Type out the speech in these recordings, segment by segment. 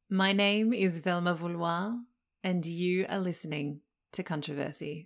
My name is Velma Voulois, and you are listening to Controversy.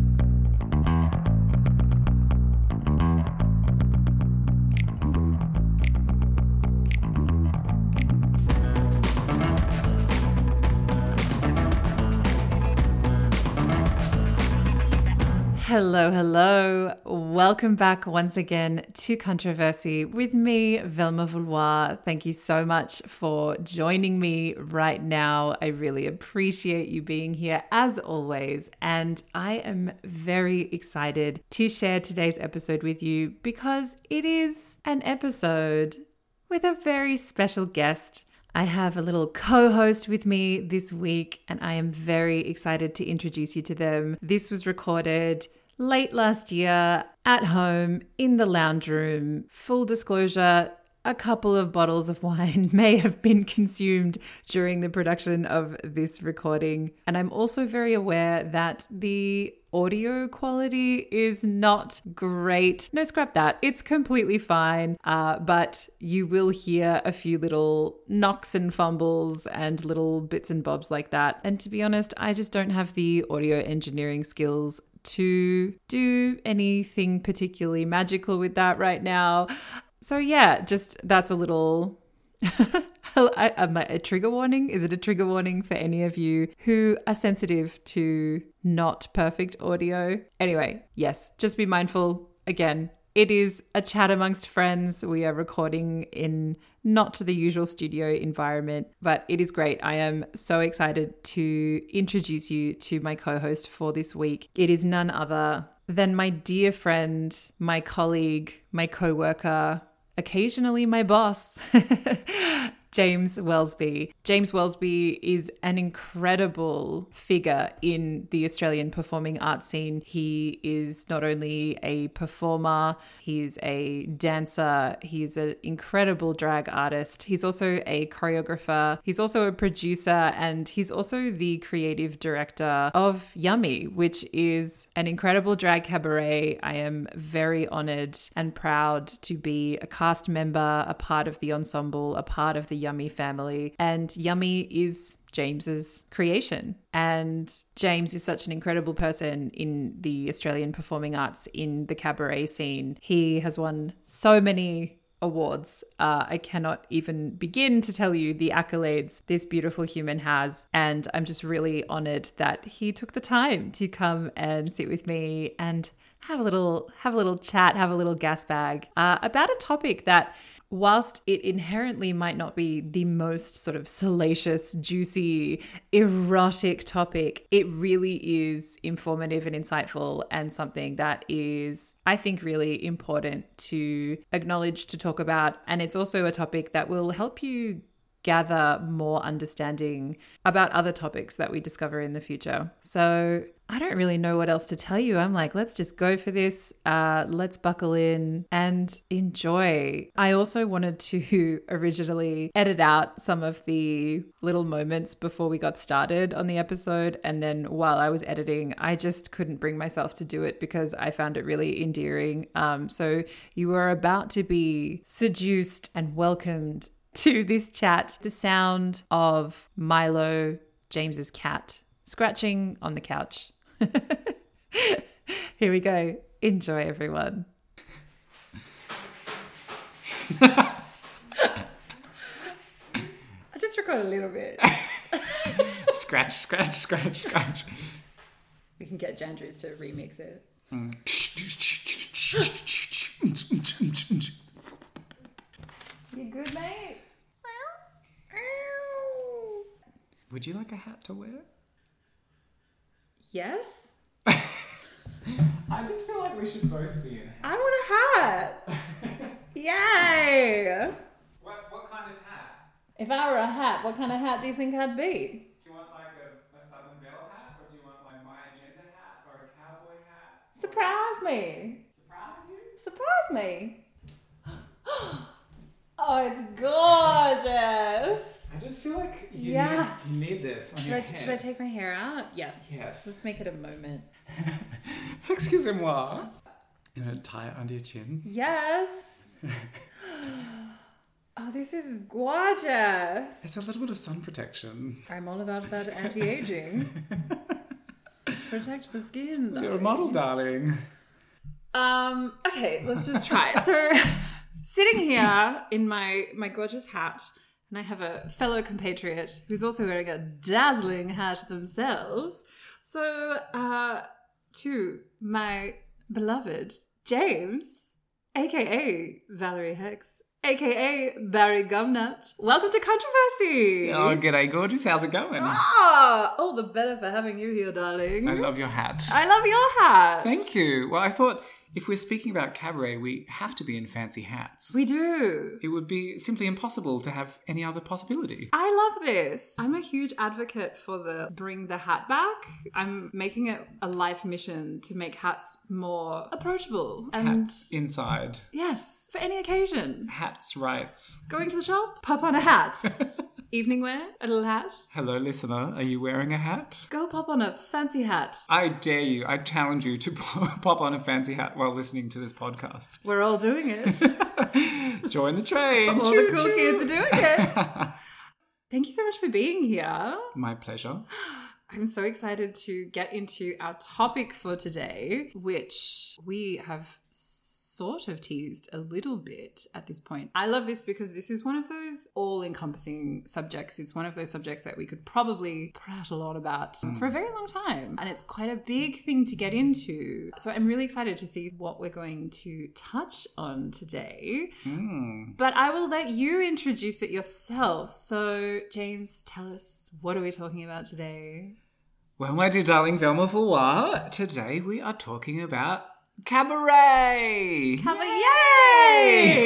Hello, hello. Welcome back once again to Controversy with me, Velma Voulois. Thank you so much for joining me right now. I really appreciate you being here as always. And I am very excited to share today's episode with you because it is an episode with a very special guest. I have a little co-host with me this week, and I am very excited to introduce you to them. This was recorded late last year at home in the lounge room. Full disclosure, a couple of bottles of wine may have been consumed during the production of this recording. And I'm also very aware that the audio quality is not great. No, scrap that. It's completely fine. But you will hear a few little knocks and fumbles and little bits and bobs like that. And to be honest, I just don't have the audio engineering skills to do anything particularly magical with that right now. So yeah, just that's a little a trigger warning. Is it a trigger warning for any of you who are sensitive to not perfect audio? Anyway, yes, just be mindful. Again, it is a chat amongst friends. We are recording in not the usual studio environment, but it is great. I am so excited to introduce you to my co-host for this week. It is none other than my dear friend, my colleague, my co-worker, occasionally my boss, James Welsby. James Welsby is an incredible figure in the Australian performing arts scene. He is not only a performer, he's a dancer, he's an incredible drag artist. He's also a choreographer, he's also a producer, and he's also the creative director of Yummy, which is an incredible drag cabaret. I am very honored and proud to be a cast member, a part of the ensemble, a part of the Yummy family. And Yummy is James's creation. And James is such an incredible person in the Australian performing arts, in the cabaret scene. He has won so many awards. I cannot even begin to tell you the accolades this beautiful human has. And I'm just really honored that he took the time to come and sit with me and have a little chat, have a little gas bag about a topic that, whilst it inherently might not be the most sort of salacious, juicy, erotic topic, it really is informative and insightful, and something that is, I think, really important to acknowledge, to talk about. And it's also a topic that will help you gather more understanding about other topics that we discover in the future. So I don't really know what else to tell you. I'm like, let's just go for this. Let's buckle in and enjoy. I also wanted to originally edit out some of the little moments before we got started on the episode. And then while I was editing, I just couldn't bring myself to do it because I found it really endearing. So you are about to be seduced and welcomed to this chat. The sound of Milo, James's cat, scratching on the couch. Here we go. Enjoy, everyone. I just record a little bit. Scratch, scratch, scratch, scratch. We can get Jandrews to remix it. You good, mate? Would you like a hat to wear? Yes. I just feel like we should both be in hats. I want a hat. Yay. What kind of hat? If I were a hat, what kind of hat do you think I'd be? Do you want like a Southern Belle hat, or do you want like my agenda hat, or a cowboy hat? Surprise me. Surprise you? Surprise me. Oh, it's gorgeous. I just feel like you need this on your head. Should I take my hair out? Yes. Yes. Let's make it a moment. Excusez-moi. You want to tie it under your chin? Yes. Oh, this is gorgeous. It's a little bit of sun protection. I'm all about that anti-aging. Protect the skin. You're a model, darling. Okay, let's just try it. So, sitting here in my gorgeous hat, and I have a fellow compatriot who's also wearing a dazzling hat themselves. So, to my beloved James, aka Valerie Hex, aka Barry Gumnut. Welcome to Controversy. Oh, g'day, gorgeous. How's it going? All the better for having you here, darling. I love your hat. I love your hat. Thank you. Well, I thought if we're speaking about cabaret, we have to be in fancy hats. We do. It would be simply impossible to have any other possibility. I love this. I'm a huge advocate for the bring the hat back. I'm making it a life mission to make hats more approachable. And Hats inside. yes, for any occasion. Hats rights. Going to the shop, pop on a hat. Evening wear, a little hat. Hello, listener. Are you wearing a hat? Go pop on a fancy hat. I dare you. I challenge you to pop on a fancy hat while listening to this podcast. We're all doing it. Join the train. All Choo, the cool choo. kids are doing it. Thank you so much for being here. My pleasure. I'm so excited to get into our topic for today, which we have sort of teased a little bit at this point. I love this because this is one of those all-encompassing subjects. It's one of those subjects that we could probably prattle on about for a very long time. And it's quite a big thing to get into. So I'm really excited to see what we're going to touch on today. But I will let you introduce it yourself. So James, tell us, what are we talking about today? Well, my dear darling Velma Vouloir, today we are talking about cabaret! Yay!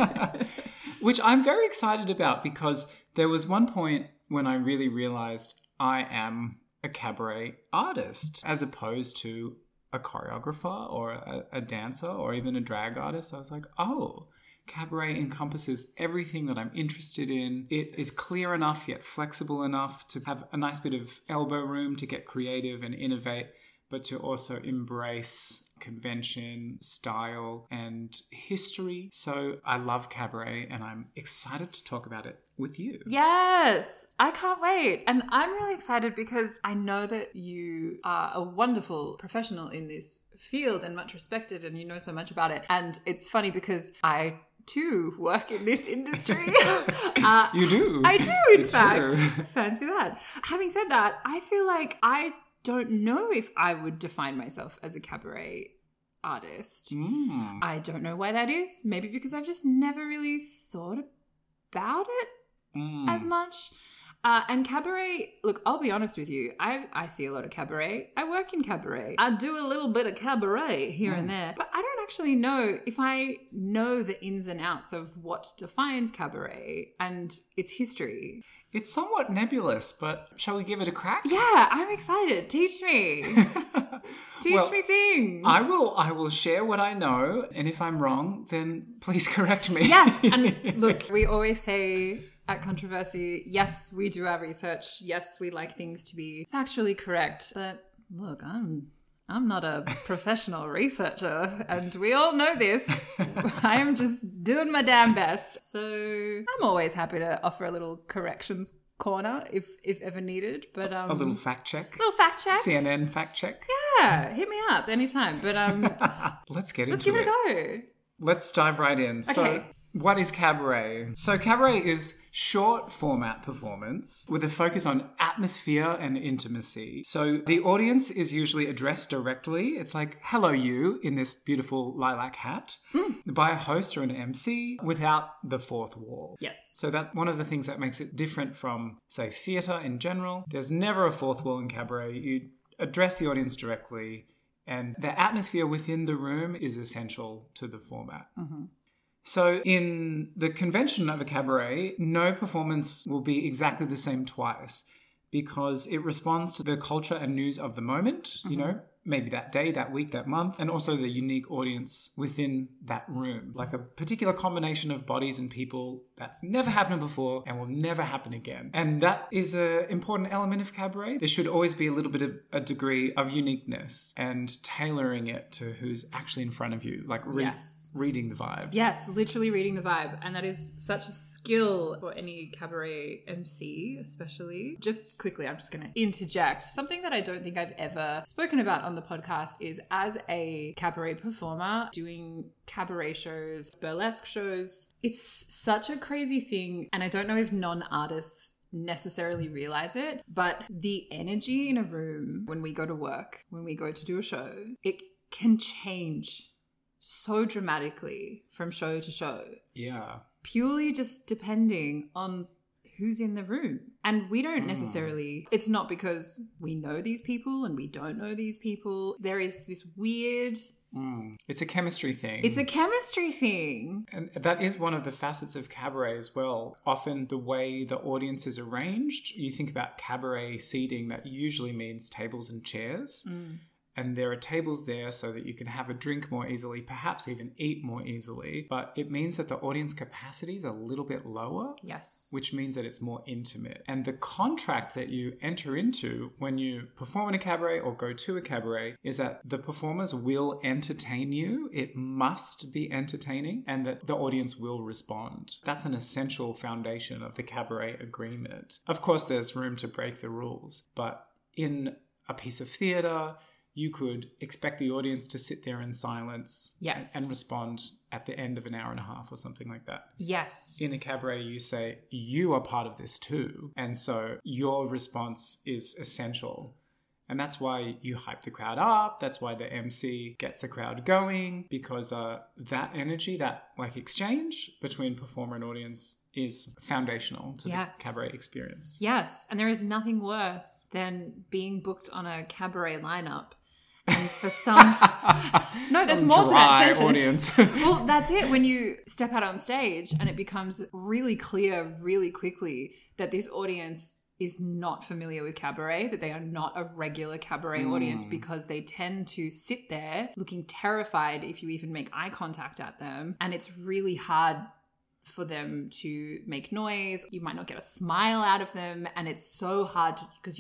Which I'm very excited about because there was one point when I really realized I am a cabaret artist as opposed to a choreographer or a dancer or even a drag artist. I was like, oh, cabaret encompasses everything that I'm interested in. It is clear enough yet flexible enough to have a nice bit of elbow room to get creative and innovate, but to also embrace convention, style, and history. So I love cabaret and I'm excited to talk about it with you. Yes, I can't wait. And I'm really excited because I know that you are a wonderful professional in this field and much respected and you know so much about it. And it's funny because I too work in this industry. You do? I do, in It's fact. true. Fancy that. Having said that, I feel like I don't know if I would define myself as a cabaret artist. I don't know why that is. Maybe because I've just never really thought about it as much. And cabaret, look, I'll be honest with you. I see a lot of cabaret. I work in cabaret. I do a little bit of cabaret here and there. But I don't actually know if I know the ins and outs of what defines cabaret and its history. It's somewhat nebulous, but shall we give it a crack? Yeah, I'm excited. Teach me. Teach me things. I will share what I know, and if I'm wrong, then please correct me. Yes, and look, we always say at Controversy, yes, we do our research. Yes, we like things to be factually correct. But look, I'm not a professional researcher, and we all know this. I am just doing my damn best. So I'm always happy to offer a little corrections corner if ever needed. But A little fact check. little fact check. CNN fact check. Yeah, hit me up anytime. But Let's get let's into give it a go. Let's dive right in. So, Okay. what is cabaret? So, cabaret is short format performance with a focus on atmosphere and intimacy. So, the audience is usually addressed directly. It's like, hello, you, in this beautiful lilac hat, by a host or an MC without the fourth wall. Yes. So that one of the things that makes it different from, say, theatre in general. There's never a fourth wall in cabaret. You address the audience directly, and the atmosphere within the room is essential to the format. So in the convention of a cabaret, no performance will be exactly the same twice because it responds to the culture and news of the moment, you know, maybe that day, that week, that month, and also the unique audience within that room, like a particular combination of bodies and people that's never happened before and will never happen again. And that is an important element of cabaret. There should always be a little bit of a degree of uniqueness and tailoring it to who's actually in front of you, like Yes. reading the vibe. Yes, literally reading the vibe. And that is such a skill for any cabaret MC, especially. Just quickly, I'm just going to interject. Something that I don't think I've ever spoken about on the podcast is, as a cabaret performer, doing cabaret shows, burlesque shows, it's such a crazy thing. And I don't know if non-artists necessarily realize it, but the energy in a room when we go to work, when we go to do a show, it can change so dramatically from show to show. Yeah. Purely just depending on who's in the room. And we don't necessarily, it's not because we know these people and we don't know these people. There is this weird... It's a chemistry thing. It's a chemistry thing. And that is one of the facets of cabaret as well. Often the way the audience is arranged, you think about cabaret seating, that usually means tables and chairs. And there are tables there so that you can have a drink more easily, perhaps even eat more easily. But it means that the audience capacity is a little bit lower. Yes. Which means that it's more intimate. And the contract that you enter into when you perform in a cabaret or go to a cabaret is that the performers will entertain you. It must be entertaining, and that the audience will respond. That's an essential foundation of the cabaret agreement. Of course, there's room to break the rules, but in a piece of theatre, you could expect the audience to sit there in silence and respond at the end of an hour and a half or something like that. Yes. In a cabaret, you say, you are part of this too. And so your response is essential. And that's why you hype the crowd up. That's why the MC gets the crowd going, because that energy, that like exchange between performer and audience is foundational to the cabaret experience. Yes. And there is nothing worse than being booked on a cabaret lineup. And for some... No, there's more to that sentence. Audience. Well, that's it. When you step out on stage and it becomes really clear really quickly that this audience is not familiar with cabaret, that they are not a regular cabaret audience, because they tend to sit there looking terrified if you even make eye contact at them. And it's really hard for them to make noise. You might not get a smile out of them. And it's so hard because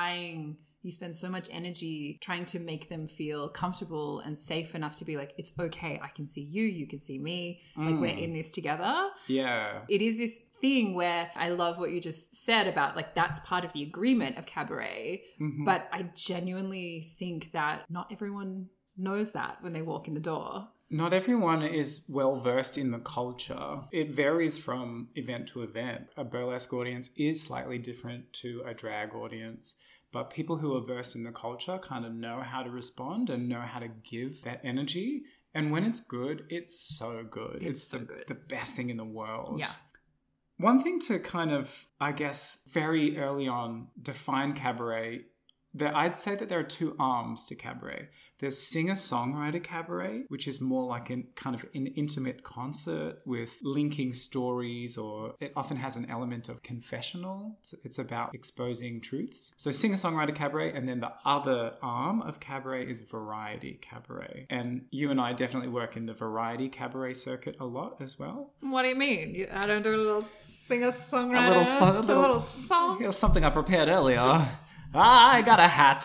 you spend so much energy trying to make them feel comfortable and safe enough to be like, it's okay, I can see you, you can see me, like we're in this together. Yeah. It is this thing where I love what you just said about like that's part of the agreement of cabaret, but I genuinely think that not everyone knows that when they walk in the door. Not everyone is well versed in the culture. It varies from event to event. A burlesque audience is slightly different to a drag audience. But people who are versed in the culture kind of know how to respond and know how to give that energy. And when it's good, it's so good. It's so good. The best thing in the world. Yeah. One thing to kind of, I guess, very early on define cabaret, I'd say that there are two arms to cabaret. There's singer-songwriter cabaret, which is more like an intimate concert with linking stories, or it often has an element of confessional. It's about exposing truths. So singer-songwriter cabaret, and then the other arm of cabaret is variety cabaret. And you and I definitely work in the variety cabaret circuit a lot as well. What do you mean? I don't do a little singer-songwriter? A little song? Here's something I prepared earlier. I got a hat.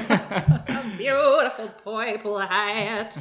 A beautiful purple hat.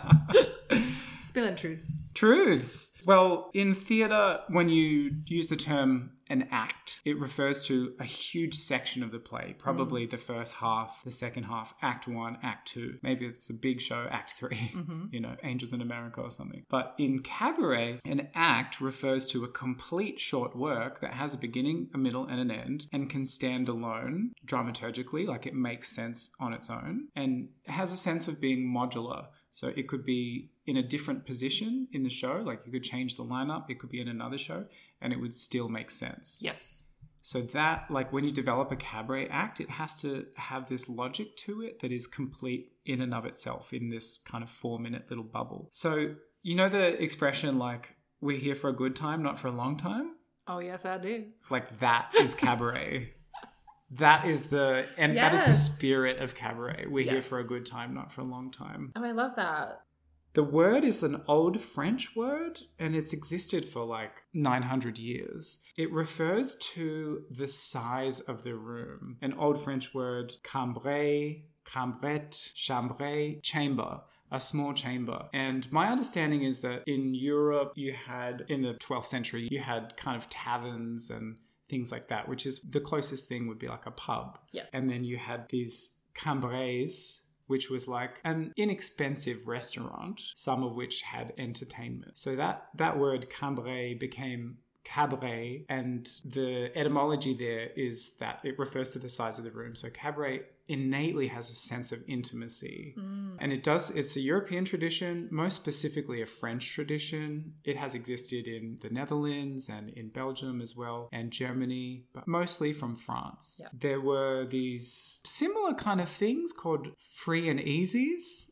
Spilling truths. Truths. Well, in theatre, when you use the term an act, it refers to a huge section of the play, probably the first half, the second half, act 1, act 2. Maybe it's a big show, act 3, Angels in America or something. But in cabaret, an act refers to a complete short work that has a beginning, a middle, and an end, and can stand alone dramaturgically, like it makes sense on its own, and has a sense of being modular. So it could be in a different position in the show, like you could change the lineup, it could be in another show, and it would still make sense. Yes. So that, like when you develop a cabaret act, it has to have this logic to it that is complete in and of itself in this kind of 4-minute little bubble. So, you know the expression like, we're here for a good time, not for a long time? Oh, yes, I do. Like that is cabaret. That is the spirit of cabaret. We're here for a good time, not for a long time. Oh, I love that. The word is an old French word, and it's existed for like 900 years. It refers to the size of the room. An old French word, cambre, cambrette, chambre, chamber, a small chamber. And my understanding is that in Europe, you had, in the 12th century, you had kind of taverns and things like that, which is the closest thing would be like a pub. Yeah. And then you had these cambres, which was like an inexpensive restaurant, some of which had entertainment. So that word cambrai became cabaret, and the etymology there is that it refers to the size of the room. So cabaret innately has a sense of intimacy. And it's a European tradition, most specifically a French tradition. It has existed in the Netherlands and in Belgium as well, and Germany, but mostly from France. Yep. There were these similar kind of things called free and easies.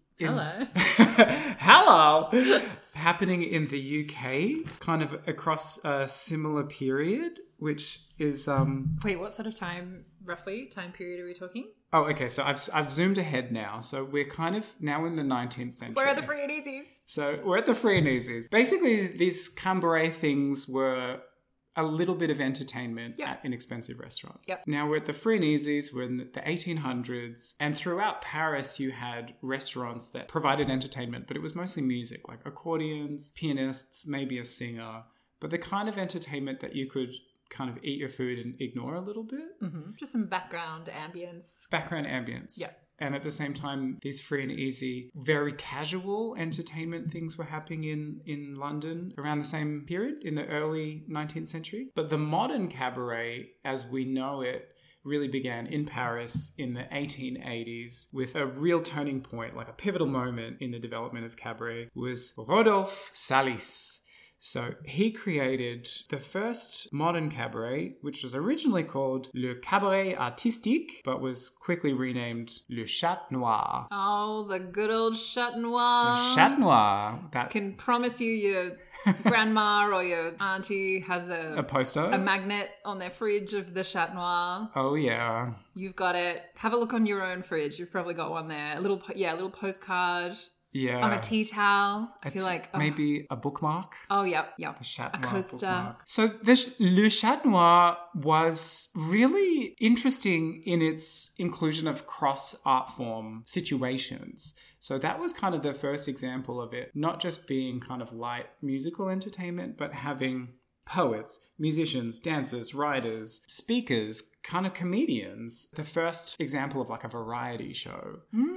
Hello. Happening in the UK, kind of across a similar period, which is Wait, what sort of time period are we talking? Oh, okay. So I've zoomed ahead now. So we're kind of now in the 19th century. Where are the free and easies? So we're at the free and easies. Basically, these cambrai things were a little bit of entertainment at inexpensive restaurants. Yep. Now we're at the free and easies. We're in the 1800s. And throughout Paris, you had restaurants that provided entertainment, but it was mostly music, like accordions, pianists, maybe a singer. But the kind of entertainment that you could kind of eat your food and ignore a little bit. Mm-hmm. Just some background ambience. Yeah. And at the same time, these free and easy, very casual entertainment things were happening in London around the same period, in the early 19th century. But the modern cabaret, as we know it, really began in Paris in the 1880s with a real turning point, like a pivotal moment in the development of cabaret, was Rodolphe Salis. So he created the first modern cabaret, which was originally called Le Cabaret Artistique, but was quickly renamed Le Chat Noir. Oh, the good old Chat Noir. Le Chat Noir. That can promise you your grandma or your auntie has a poster, a magnet on their fridge of the Chat Noir. Oh, yeah. You've got it. Have a look on your own fridge. You've probably got one there. A little postcard. Yeah. On a tea towel. I feel like... Maybe a bookmark. Oh, yep. A Chat Noir coaster. Bookmark. So Le Chat Noir was really interesting in its inclusion of cross-art form situations. So that was kind of the first example of it, not just being kind of light musical entertainment, but having poets, musicians, dancers, writers, speakers, kind of comedians. The first example of like a variety show.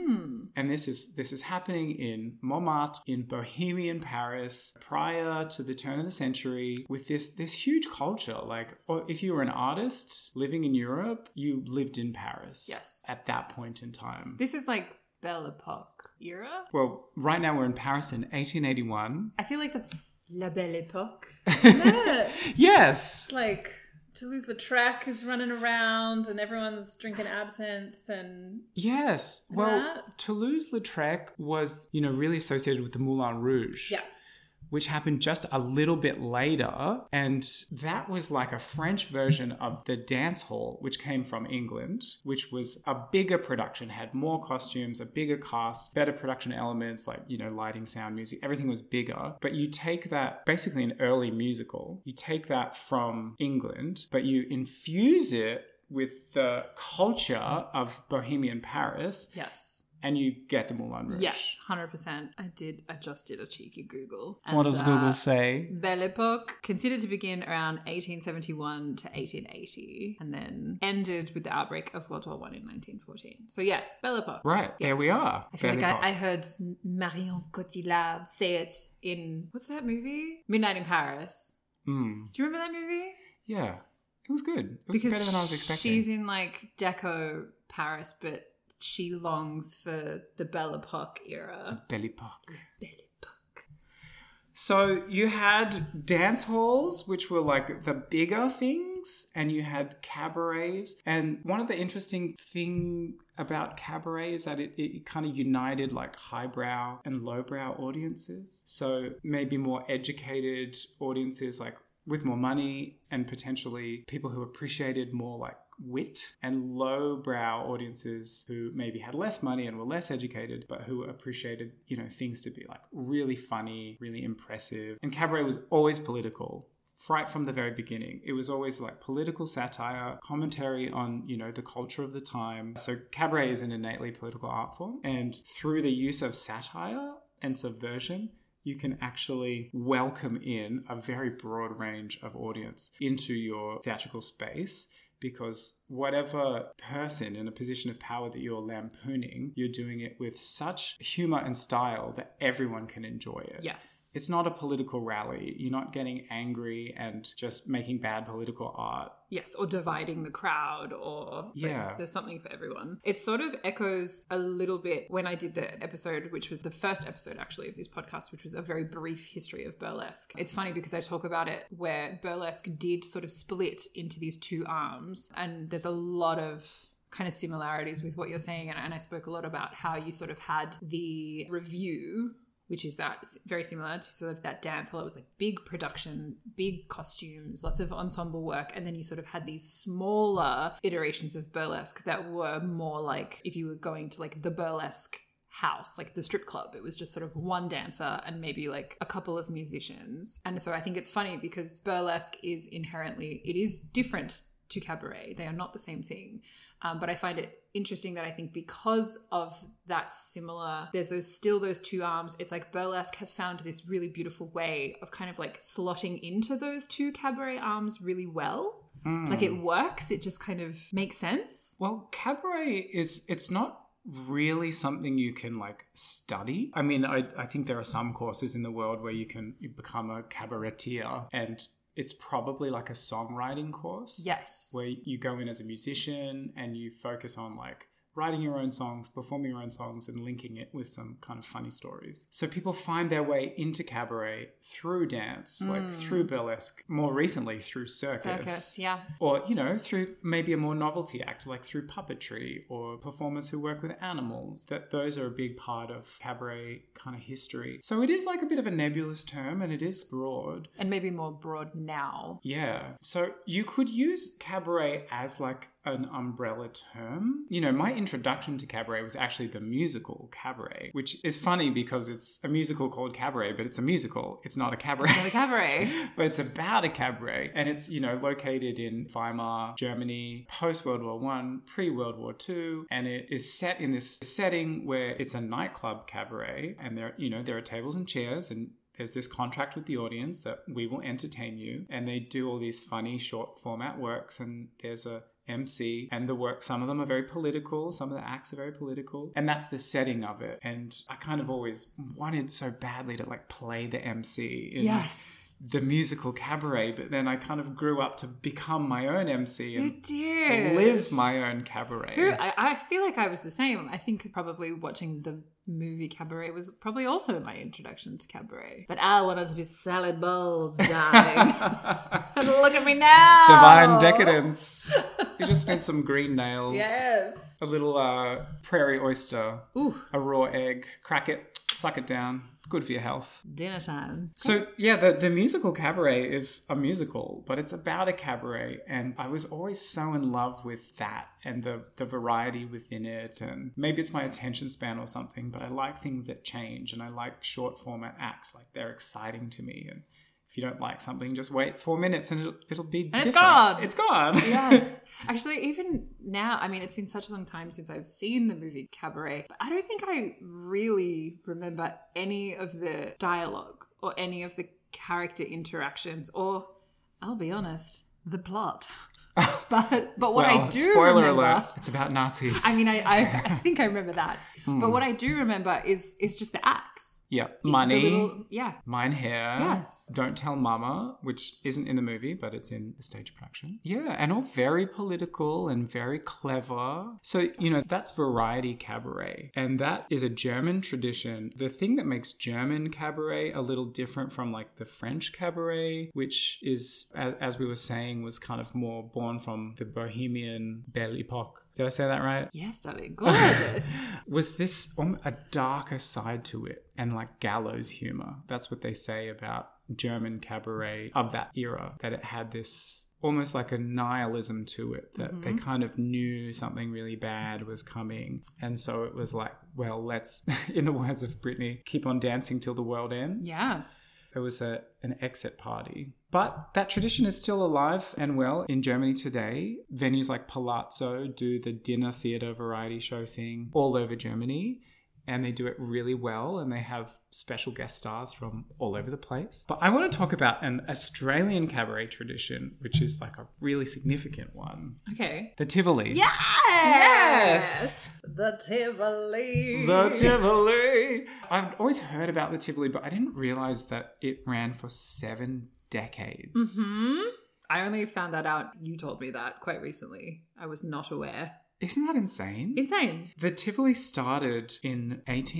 And this is happening in Montmartre, in Bohemian Paris, prior to the turn of the century, with this huge culture. Like, or if you were an artist living in Europe, you lived in Paris. Yes. At that point in time. This is like Belle Epoque era? Well, right now we're in Paris in 1881. I feel like that's La Belle Epoque. Yeah. Yes. It's like Toulouse-Lautrec is running around and everyone's drinking absinthe and... Yes. Well, Toulouse-Lautrec was, really associated with the Moulin Rouge. Yes. Which happened just a little bit later. And that was like a French version of the dance hall, which came from England, which was a bigger production, had more costumes, a bigger cast, better production elements like, lighting, sound, music, everything was bigger. But you take that, basically an early musical, you take that from England, but you infuse it with the culture of Bohemian Paris. Yes. And you get the Moulin Rouge. Yes, 100%. I just did a cheeky Google. And, what does Google say? Belle Epoque, considered to begin around 1871 to 1880, and then ended with the outbreak of World War I in 1914. So yes, Belle Epoque. Right, yes. There we are. I feel like I heard Marion Cotillard say it in, what's that movie? Midnight in Paris. Do you remember that movie? Yeah, it was good. It was better than I was expecting. She's in like Deco Paris, but she longs for the Belle Epoque era. Belle Epoque. Belle Epoque. So you had dance halls, which were like the bigger things, and you had cabarets. And one of the interesting things about cabaret is that it kind of united like highbrow and lowbrow audiences. So maybe more educated audiences, like with more money, and potentially people who appreciated more like wit, and lowbrow audiences who maybe had less money and were less educated, but who appreciated, things to be like really funny, really impressive. And cabaret was always political right from the very beginning. It was always like political satire, commentary on, you know, the culture of the time. So cabaret is an innately political art form. And through the use of satire and subversion, you can actually welcome in a very broad range of audience into your theatrical space, because whatever person in a position of power that you're lampooning, you're doing it with such humor and style that everyone can enjoy it. Yes. It's not a political rally. You're not getting angry and just making bad political art. Yes, or dividing the crowd, or there's something for everyone. It sort of echoes a little bit when I did the episode, which was the first episode actually of this podcast, which was a very brief history of burlesque. It's funny because I talk about it where burlesque did sort of split into these two arms, and there's a lot of kind of similarities with what you're saying. And I spoke a lot about how you sort of had the review, which is that very similar to sort of that dance hall. It was like big production, big costumes, lots of ensemble work. And then you sort of had these smaller iterations of burlesque that were more like if you were going to like the burlesque house, like the strip club. It was just sort of one dancer and maybe like a couple of musicians. And so I think it's funny because burlesque is inherently, it is different to cabaret. They are not the same thing. But I find it interesting that I think because of that similar, there's those two arms. It's like burlesque has found this really beautiful way of kind of like slotting into those two cabaret arms really well. Like it works. It just kind of makes sense. Well, cabaret it's not really something you can like study. I mean, I think there are some courses in the world where you become a cabaretier, and it's probably like a songwriting course. Yes. Where you go in as a musician and you focus on like writing your own songs, performing your own songs, and linking it with some kind of funny stories. So people find their way into cabaret through dance, like through burlesque, more recently through circus. Yeah. Or, you know, through maybe a more novelty act, like through puppetry or performers who work with animals. Those are a big part of cabaret kind of history. So it is like a bit of a nebulous term, and it is broad. And maybe more broad now. Yeah. So you could use cabaret as like an umbrella term. You know, my introduction to cabaret was actually the musical Cabaret, which is funny because it's a musical called Cabaret, but it's a musical. It's not a cabaret. It's not a cabaret. But it's about a cabaret. And it's, you know, located in Weimar, Germany, post-World War I, pre-World War II. And it is set in this setting where it's a nightclub cabaret. And there are tables and chairs, and there's this contract with the audience that we will entertain you. And they do all these funny short format works, and there's a MC, and the work, some of them are very political, some of the acts are very political, and that's the setting of it. And I kind of always wanted so badly to like play the MC in the musical Cabaret, but then I kind of grew up to become my own MC and live my own cabaret. I feel like I was the same. I think probably watching the movie Cabaret was probably also my introduction to cabaret. But I wanted to be Sally Bowles, darling. And look at me now. Divine decadence. You just need some green nails. Yes. A little prairie oyster. Ooh. A raw egg. Crack it. Suck it down. Good for your health. Dinner time. So, yeah, the musical Cabaret is a musical, but it's about a cabaret. And I was always so in love with that and the variety within it. And maybe it's my attention span or something, but I like things that change. And I like short format acts. Like, they're exciting to me. And if you don't like something, just wait 4 minutes and it'll be different. It's gone. It's gone. Yes. Actually, even now, I mean, it's been such a long time since I've seen the movie Cabaret, but I don't think I really remember any of the dialogue or any of the character interactions, or, I'll be honest, the plot. But what I do spoiler remember, alert, it's about Nazis. I mean, I think I remember that. But what I do remember is just the acts. Yeah. Money. Mine hair. Yes. Don't Tell Mama, which isn't in the movie, but it's in the stage production. Yeah. And all very political and very clever. So, you know, that's variety cabaret. And that is a German tradition. The thing that makes German cabaret a little different from like the French cabaret, which is, as we were saying, was kind of more born from the Bohemian Belle Epoque. Did I say that right? Yes, darling. Gorgeous. Was this a darker side to it, and like gallows humor? That's what they say about German cabaret of that era, that it had this almost like a nihilism to it, that they kind of knew something really bad was coming. And so it was like, well, let's, in the words of Britney, keep on dancing till the world ends. Yeah. It was an exit party. But that tradition is still alive and well in Germany today. Venues like Palazzo do the dinner theatre variety show thing all over Germany. And they do it really well, and they have special guest stars from all over the place. But I want to talk about an Australian cabaret tradition, which is like a really significant one. Okay. The Tivoli. Yes! The Tivoli. The Tivoli. I've always heard about the Tivoli, but I didn't realise that it ran for 7 decades. Mm-hmm. I only found that out. You told me that quite recently. I was not aware. Isn't that insane? Insane. The Tivoli started in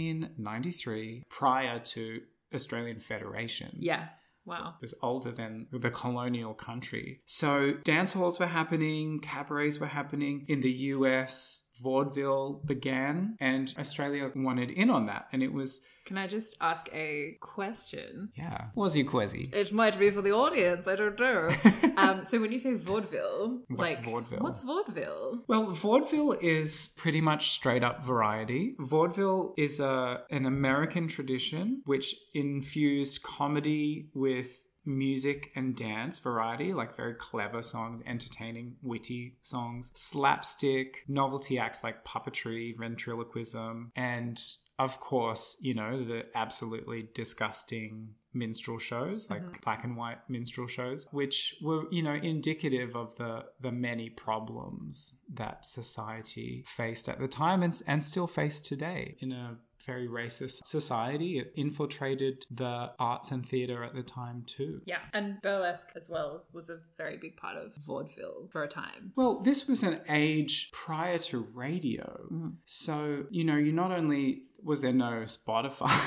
1893 prior to Australian Federation. Yeah. Wow. It was older than the colonial country. So dance halls were happening, cabarets were happening. In the US, vaudeville began, and Australia wanted in on that. And it was... Can I just ask a question? Yeah. What's your quizzy? It might be for the audience. I don't know. So when you say vaudeville... What's vaudeville? What's vaudeville? Well, vaudeville is pretty much straight up variety. Vaudeville is an American tradition which infused comedy with music and dance variety, like very clever songs, entertaining, witty songs, slapstick, novelty acts like puppetry, ventriloquism, and of course, you know, the absolutely disgusting minstrel shows, like black and white minstrel shows, which were, you know, indicative of the many problems that society faced at the time and still face today. In a very racist society, it infiltrated the arts and theatre at the time too. Yeah, and burlesque as well was a very big part of vaudeville for a time. Well, this was an age prior to radio. So, you know, you not only was there no Spotify.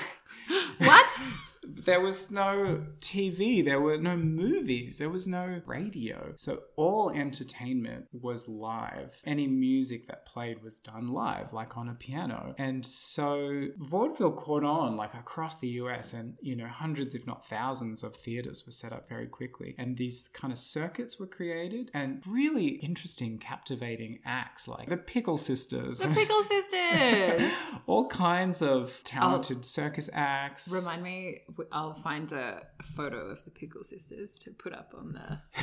What? There was no TV, there were no movies, there was no radio. So all entertainment was live. Any music that played was done live, like on a piano. And so vaudeville caught on like across the US, and, you know, hundreds if not thousands of theatres were set up very quickly. And these kind of circuits were created, and really interesting, captivating acts like the Pickle Sisters. The Pickle Sisters! All kinds of talented circus acts. Remind me, I'll find a photo of the Pickle Sisters to put up on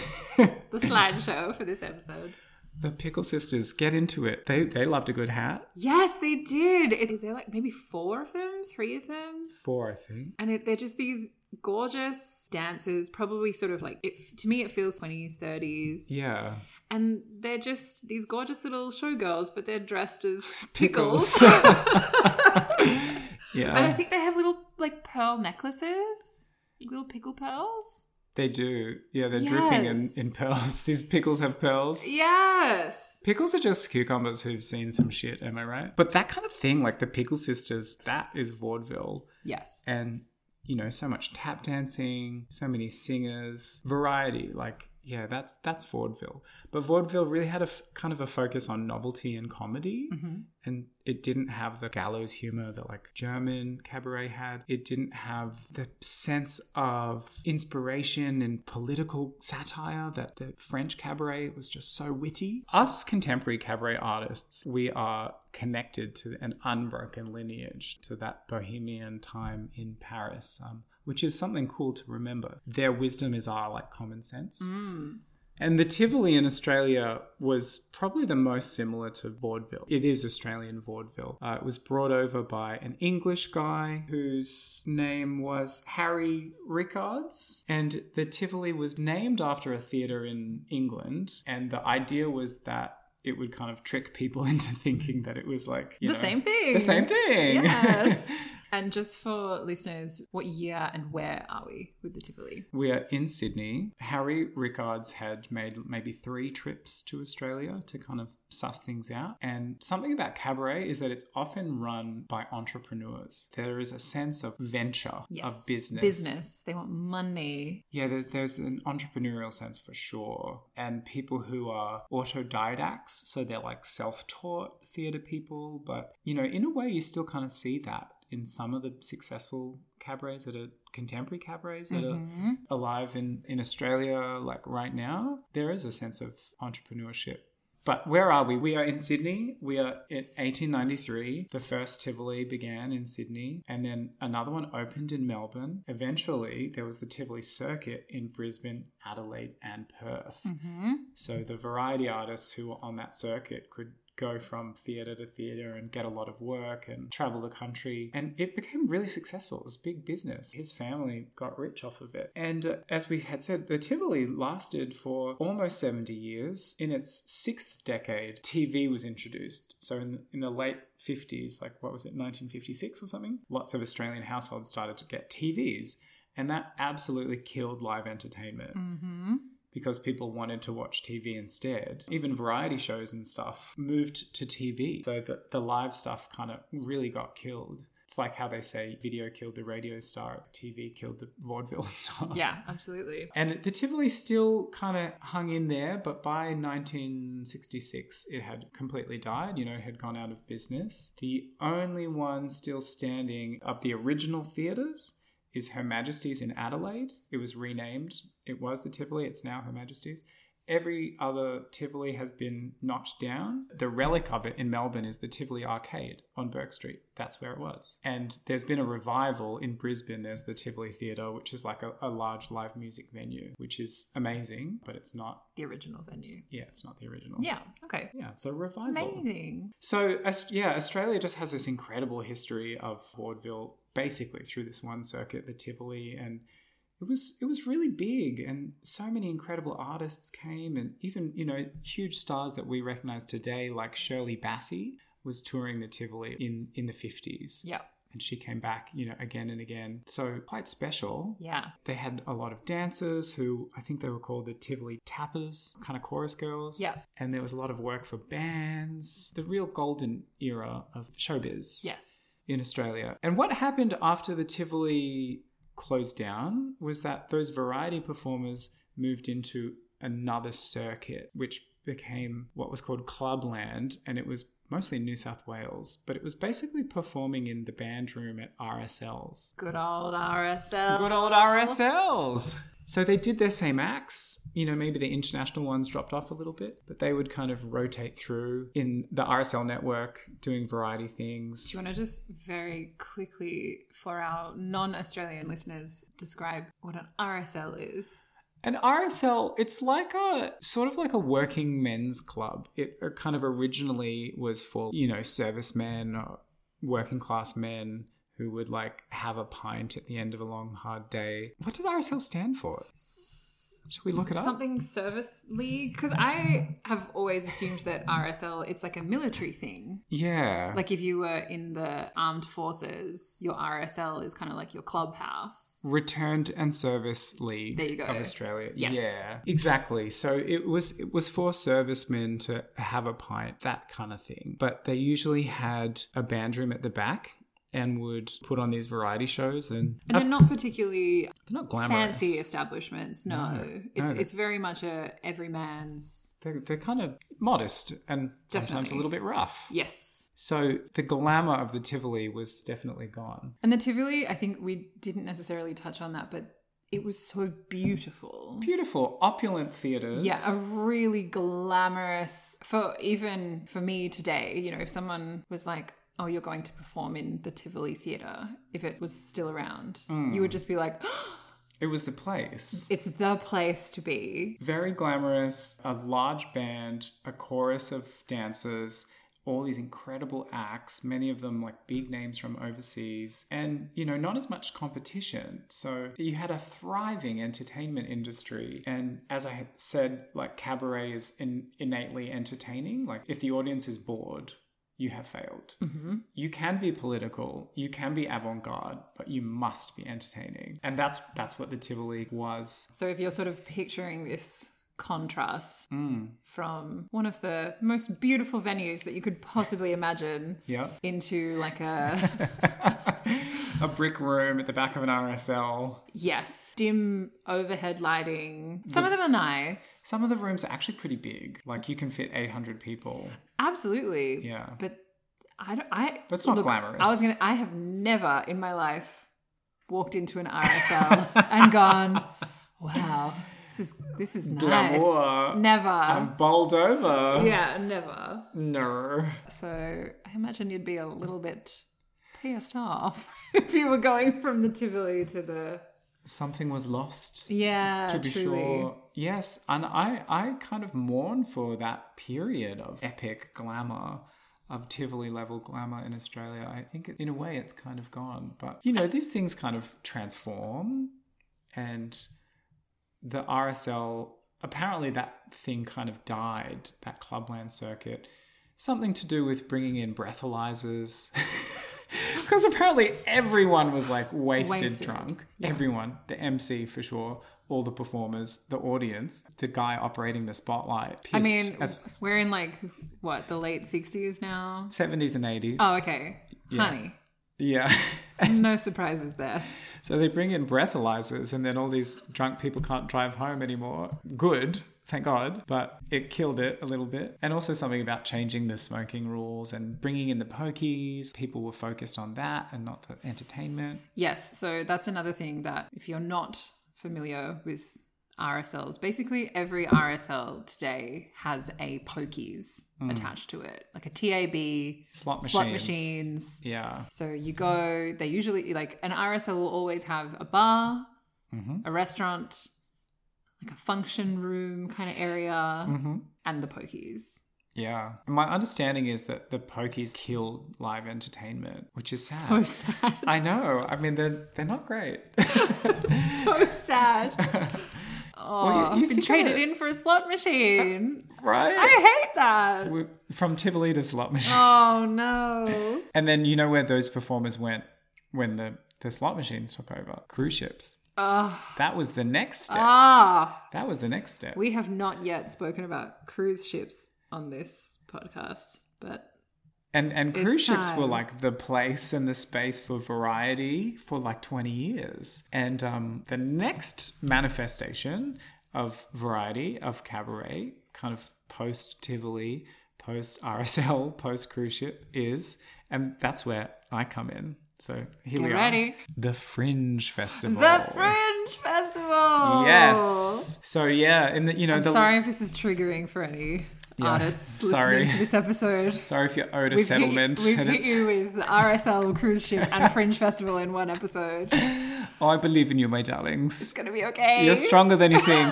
the slideshow for this episode. The Pickle Sisters, get into it. They loved a good hat. Yes, they did. Is there like maybe 4 of them? 3 of them? 4, I think. And they're just these gorgeous dancers, probably sort of like, to me it feels 20s, 30s. Yeah. And they're just these gorgeous little showgirls, but they're dressed as pickles. Yeah. And I think they have little like pearl necklaces, little pickle pearls. They do. Yeah, they're dripping in pearls. These pickles have pearls. Yes. Pickles are just cucumbers who've seen some shit, am I right? But that kind of thing, like the Pickle Sisters, that is vaudeville. Yes. And, you know, so much tap dancing, so many singers, variety, like... Yeah, that's vaudeville. But vaudeville really had a kind of a focus on novelty and comedy. Mm-hmm. And it didn't have the gallows humor that like German cabaret had. It didn't have the sense of inspiration and political satire that the French cabaret was just so witty. Us contemporary cabaret artists, we are connected to an unbroken lineage to that bohemian time in Paris, which is something cool to remember. Their wisdom is our like common sense. And the Tivoli in Australia was probably the most similar to vaudeville. It is Australian vaudeville. It was brought over by an English guy whose name was Harry Rickards. And the Tivoli was named after a theatre in England. And the idea was that it would kind of trick people into thinking that it was like, you know, same thing. The same thing. Yes. And just for listeners, what year and where are we with the Tivoli? We are in Sydney. Harry Rickards had made maybe 3 trips to Australia to kind of suss things out. And something about cabaret is that it's often run by entrepreneurs. There is a sense of venture, of business. Business. They want money. Yeah, there's an entrepreneurial sense for sure. And people who are autodidacts, so they're like self-taught theatre people. But, you know, in a way, you still kind of see that in some of the successful cabarets that are contemporary cabarets that are alive in Australia, like right now. There is a sense of entrepreneurship But where are we? We are in Sydney. We are in 1893. The first Tivoli began in Sydney, and then another one opened in Melbourne. Eventually, there was the Tivoli circuit in Brisbane, Adelaide, and Perth. Mm-hmm. So the variety artists who were on that circuit could go from theatre to theatre and get a lot of work and travel the country. And it became really successful. It was big business. His family got rich off of it. And as we had said, the Tivoli lasted for almost 70 years. In its sixth decade, TV was introduced. So in the late 50s, like what was it, 1956 or something? Lots of Australian households started to get TVs. And that absolutely killed live entertainment. Mm-hmm. Because people wanted to watch TV instead. Even variety shows and stuff moved to TV. So that the live stuff kind of really got killed. It's like how they say video killed the radio star, TV killed the vaudeville star. Yeah, absolutely. And the Tivoli still kind of hung in there, but by 1966, it had completely died. It had gone out of business. The only one still standing of the original theatres is Her Majesty's in Adelaide. It was renamed. It was the Tivoli. It's now Her Majesty's. Every other Tivoli has been notched down. The relic of it in Melbourne is the Tivoli Arcade on Bourke Street. That's where it was. And there's been a revival in Brisbane. There's the Tivoli Theatre, which is like a large live music venue, which is amazing, but it's not the original venue. Yeah, it's not the original. Yeah, okay. Yeah, so revival. Amazing. So, Australia just has this incredible history of vaudeville, basically through this one circuit, the Tivoli, and it was really big, and so many incredible artists came, and even, huge stars that we recognize today, like Shirley Bassey, was touring the Tivoli in the 50s. Yeah. And she came back, again and again. So quite special. Yeah. They had a lot of dancers who, I think they were called the Tivoli Tappers, kind of chorus girls. Yeah. And there was a lot of work for bands. The real golden era of showbiz. Yes. In Australia. And what happened after the Tivoli closed down was that those variety performers moved into another circuit, which became what was called Clubland, and it was mostly New South Wales, but it was basically performing in the band room at RSL's. Good old RSL. Good old RSL's. So they did their same acts. Maybe the international ones dropped off a little bit, but they would kind of rotate through in the RSL network doing variety things. Do you want to just very quickly, for our non-Australian listeners, describe what an RSL is? An RSL, it's like sort of like a working men's club. It kind of originally was for, servicemen or working class men who would have a pint at the end of a long, hard day. What does RSL stand for? Should we look it up? Something service league? Because I have always assumed that RSL, it's like a military thing. Yeah. Like if you were in the armed forces, your RSL is kind of like your clubhouse. Returned and Service League there you go. of Australia. Yes. Yeah, exactly. So it was for servicemen to have a pint, that kind of thing. But they usually had a band room at the back and would put on these variety shows. And they're not particularly they're not glamorous. Fancy establishments, no. It's very much a everyman's... They're kind of modest and sometimes Definitely. a little bit rough. Yes. So the glamour of the Tivoli was definitely gone. And the Tivoli, I think we didn't necessarily touch on that, but it was so beautiful. Beautiful, opulent theatres. Yeah, a really glamorous... For me today, if someone was like, oh, you're going to perform in the Tivoli Theatre, if it was still around, you would just be like... It was the place. It's the place to be. Very glamorous, a large band, a chorus of dancers, all these incredible acts, many of them like big names from overseas, and, not as much competition. So you had a thriving entertainment industry. And as I had said, cabaret is innately entertaining. If the audience is bored, you have failed. Mm-hmm. You can be political, you can be avant-garde, but you must be entertaining. And that's what the Tivoli was. So if you're sort of picturing this contrast from one of the most beautiful venues that you could possibly imagine into a brick room at the back of an RSL. Yes. Dim overhead lighting. Some of them are nice. Some of the rooms are actually pretty big. You can fit 800 people. Absolutely. Yeah. But but it's not glamorous. I have never in my life walked into an RSL and gone, wow, This is nice. Glamour. Never. I'm bowled over. Yeah, never. No. So I imagine you'd be a little bit pissed off if you were going from the Tivoli to the... Something was lost. Yeah, to be truly. sure. Yes, and I kind of mourn for that period of epic glamour, of Tivoli level glamour in Australia. I think in a way it's kind of gone. But, you know, these things kind of transform, and the RSL, apparently that thing kind of died, that Clubland circuit. Something to do with bringing in breathalyzers. Because apparently everyone was like wasted drunk. Yeah. Everyone. The MC for sure. All the performers, the audience, the guy operating the spotlight. I mean, we're in like, what, the late 60s now? 70s and 80s. Oh, okay. Yeah. Honey. Yeah. No surprises there. So they bring in breathalyzers and then all these drunk people can't drive home anymore. Good. Thank God, but it killed it a little bit. And also something about changing the smoking rules and bringing in the pokies. People were focused on that and not the entertainment. Yes, so that's another thing that if you're not familiar with RSLs, basically every RSL today has a pokies attached to it, like a TAB, slot machines. Yeah. So you go, they usually, like an RSL will always have a bar, a restaurant, like a function room kind of area, and the pokies. Yeah. My understanding is that the pokies killed live entertainment, which is sad. So sad. I know. I mean, they're not great. So sad. Oh, well, you've been traded in for a slot machine. Right? I hate that. From Tivoli to slot machine. Oh, no. And then you know where those performers went when the slot machines took over? Cruise ships. Oh. That was the next step. That was the next step. We have not yet spoken about cruise ships on this podcast, but... And cruise ships were like the place and the space for variety for like 20 years. And the next manifestation of variety, of cabaret, kind of post-Tivoli, post-RSL, post-cruise ship is, and that's where I come in. So here we are. The Fringe Festival. The Fringe Festival. Yes. So yeah, I'm sorry if this is triggering for any artists listening to this episode. Sorry if you're owed a settlement. We've hit you with the RSL cruise ship and Fringe Festival in one episode. Oh, I believe in you, my darlings. It's gonna be okay. You're stronger than you think.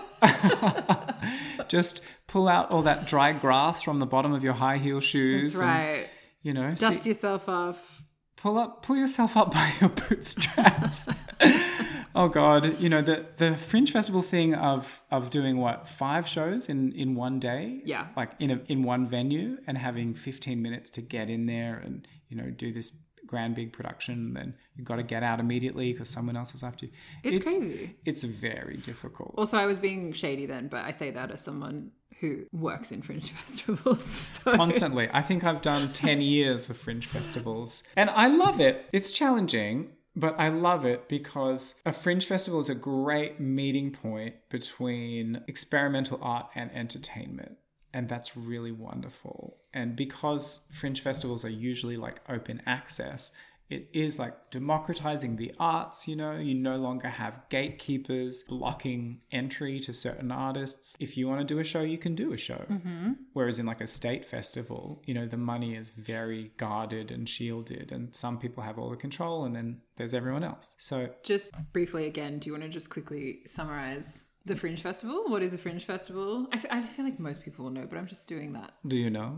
Just pull out all that dry grass from the bottom of your high heel shoes. That's right. And, dust yourself off. Pull yourself up by your bootstraps. Oh God, the Fringe Festival thing of doing 5 shows in one day? Yeah. Like in one venue and having 15 minutes to get in there and, do this grand big production, then you've got to get out immediately because someone else is after you. It's crazy. It's very difficult. Also, I was being shady then, but I say that as someone who works in Fringe festivals. So. Constantly. I think I've done 10 years of Fringe festivals and I love it. It's challenging, but I love it because a Fringe festival is a great meeting point between experimental art and entertainment. And that's really wonderful. And because Fringe festivals are usually like open access, it is like democratizing the arts, you no longer have gatekeepers blocking entry to certain artists. If you want to do a show, you can do a show. Mm-hmm. Whereas in like a state festival, the money is very guarded and shielded and some people have all the control and then there's everyone else. So just briefly again, do you want to just quickly summarize the Fringe Festival? What is a Fringe Festival? I feel like most people will know, but I'm just doing that. Do you know?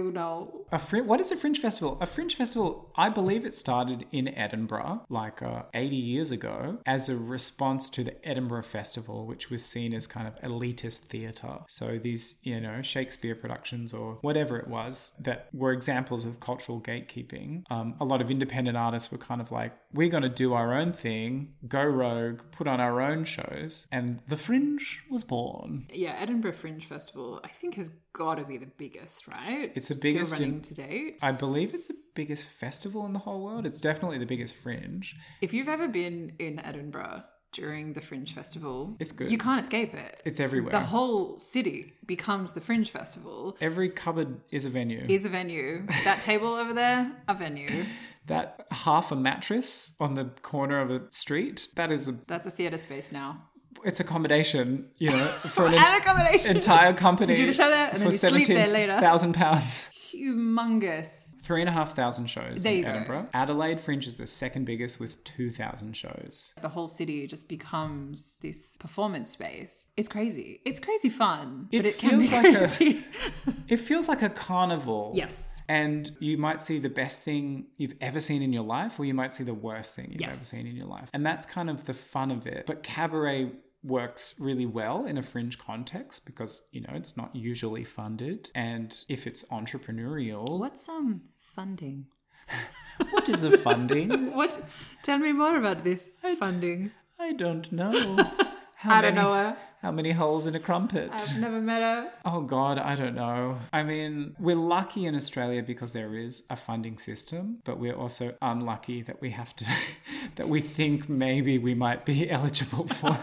What is a Fringe Festival? A Fringe Festival, I believe it started in Edinburgh like 80 years ago as a response to the Edinburgh Festival, which was seen as kind of elitist theatre. So these, Shakespeare productions or whatever it was that were examples of cultural gatekeeping. A lot of independent artists were kind of like, we're going to do our own thing, go rogue, put on our own shows. And the Fringe was born. Yeah, Edinburgh Fringe Festival, I think, has got to be the biggest, right? It's the biggest. Still running to date. I believe it's the biggest festival in the whole world. It's definitely the biggest Fringe. If you've ever been in Edinburgh during the Fringe Festival, it's good. You can't escape it. It's everywhere. The whole city becomes the Fringe Festival. Every cupboard is a venue. That table over there, a venue. That half a mattress on the corner of a street, that's a theatre space now. It's accommodation, you know, for an And accommodation. entire company. You do the show there and then you sleep there later. £17,000. Humongous. 3,500 shows There in you go. Edinburgh. Adelaide Fringe is the second biggest with 2,000 shows. The whole city just becomes this performance space. It's crazy. It's crazy fun, but it can be crazy. It feels like a carnival. Yes. And you might see the best thing you've ever seen in your life, or you might see the worst thing you've Yes. ever seen in your life. And that's kind of the fun of it. But cabaret works really well in a fringe context because, you know, it's not usually funded. And if it's entrepreneurial... What's funding? What is a funding? What? Tell me more about this funding. I don't know. I don't know her. How many holes in a crumpet? I've never met her. Oh God, I don't know. I mean, we're lucky in Australia because there is a funding system, but we're also unlucky that we have to, that we think maybe we might be eligible for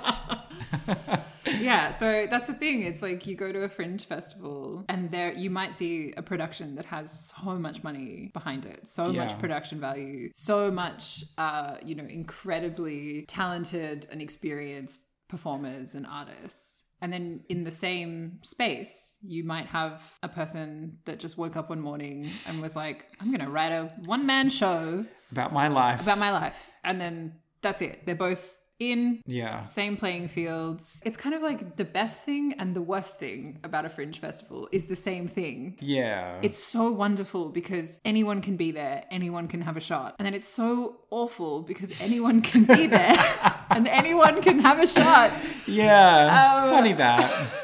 it. Yeah, so that's the thing. It's like you go to a fringe festival and there you might see a production that has so much money behind it, so much production value, so much, incredibly talented and experienced performers and artists. And then in the same space, you might have a person that just woke up one morning and was like, I'm going to write a one-man show about my life. And then that's it. They're both in same playing fields. It's kind of like the best thing and the worst thing about a fringe festival is the same thing. Yeah. It's so wonderful because anyone can be there, anyone can have a shot. And then it's so awful because anyone can be there and anyone can have a shot. Yeah. Funny that.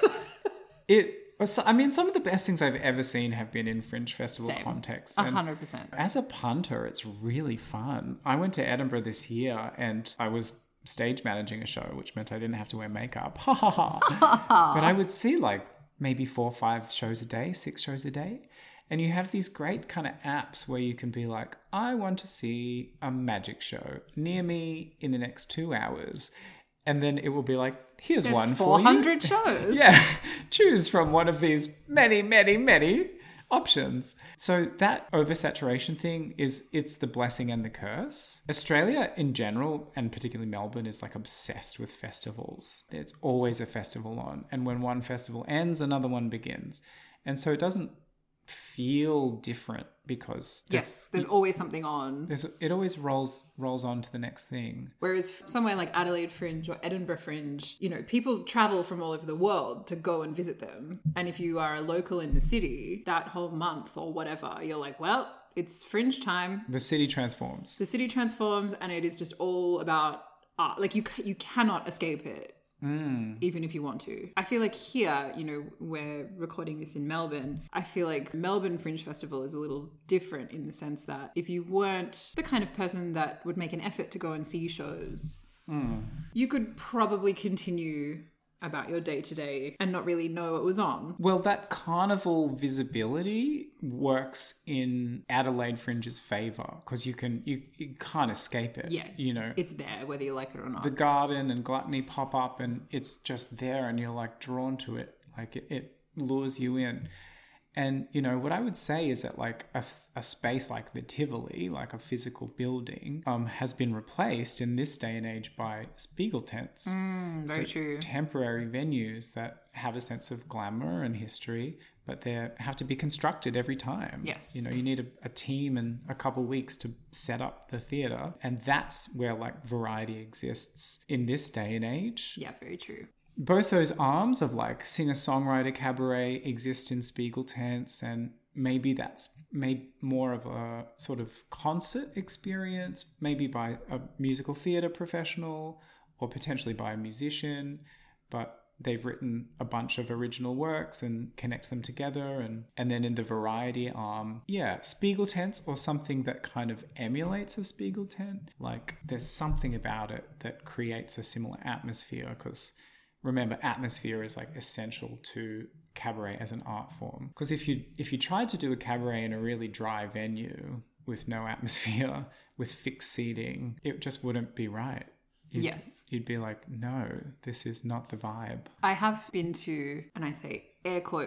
Some of the best things I've ever seen have been in fringe festival contexts. 100%. As a punter, it's really fun. I went to Edinburgh this year and I was stage managing a show, which meant I didn't have to wear makeup. But I would see like maybe 4 or 5 shows a day, 6 shows a day. And you have these great kind of apps where you can be like, I want to see a magic show near me in the next 2 hours. And then it will be like, here's one for you. 400 shows. Yeah. Choose from one of these many, many, many options. So that oversaturation thing it's the blessing and the curse. Australia in general, and particularly Melbourne, is like obsessed with festivals. It's always a festival on. And when one festival ends, another one begins. And so it doesn't feel different because there's always something on. It always rolls on to the next thing. Whereas somewhere like Adelaide Fringe or Edinburgh Fringe, you know, people travel from all over the world to go and visit them. And if you are a local in the city, that whole month or whatever, you're like, well, it's fringe time. The city transforms. The city transforms and it is just all about art. Like you cannot escape it. Even if you want to. I feel like here, you know, we're recording this in Melbourne. I feel like Melbourne Fringe Festival is a little different in the sense that if you weren't the kind of person that would make an effort to go and see shows, you could probably continue about your day-to-day and not really know what was on. Well, that carnival visibility works in Adelaide Fringe's favour because you can't escape it. Yeah, you know, it's there whether you like it or not. The Garden and Gluttony pop up and it's just there and you're like drawn to it. Like it lures you in. And, you know, what I would say is that like a space like the Tivoli, like a physical building, has been replaced in this day and age by Spiegel tents. Very true. Temporary venues that have a sense of glamour and history, but they have to be constructed every time. Yes. You know, you need a team and a couple of weeks to set up the theatre. And that's where like variety exists in this day and age. Yeah, very true. Both those arms of like singer-songwriter cabaret exist in Spiegel tents, and maybe that's made more of a sort of concert experience, maybe by a musical theatre professional or potentially by a musician, but they've written a bunch of original works and connect them together. And then in the variety arm, Spiegel tents or something that kind of emulates a Spiegel tent. Like there's something about it that creates a similar atmosphere because remember, atmosphere is like essential to cabaret as an art form. Because if you tried to do a cabaret in a really dry venue with no atmosphere, with fixed seating, it just wouldn't be right. You'd be like, no, this is not the vibe. I have been to, and I say air quote,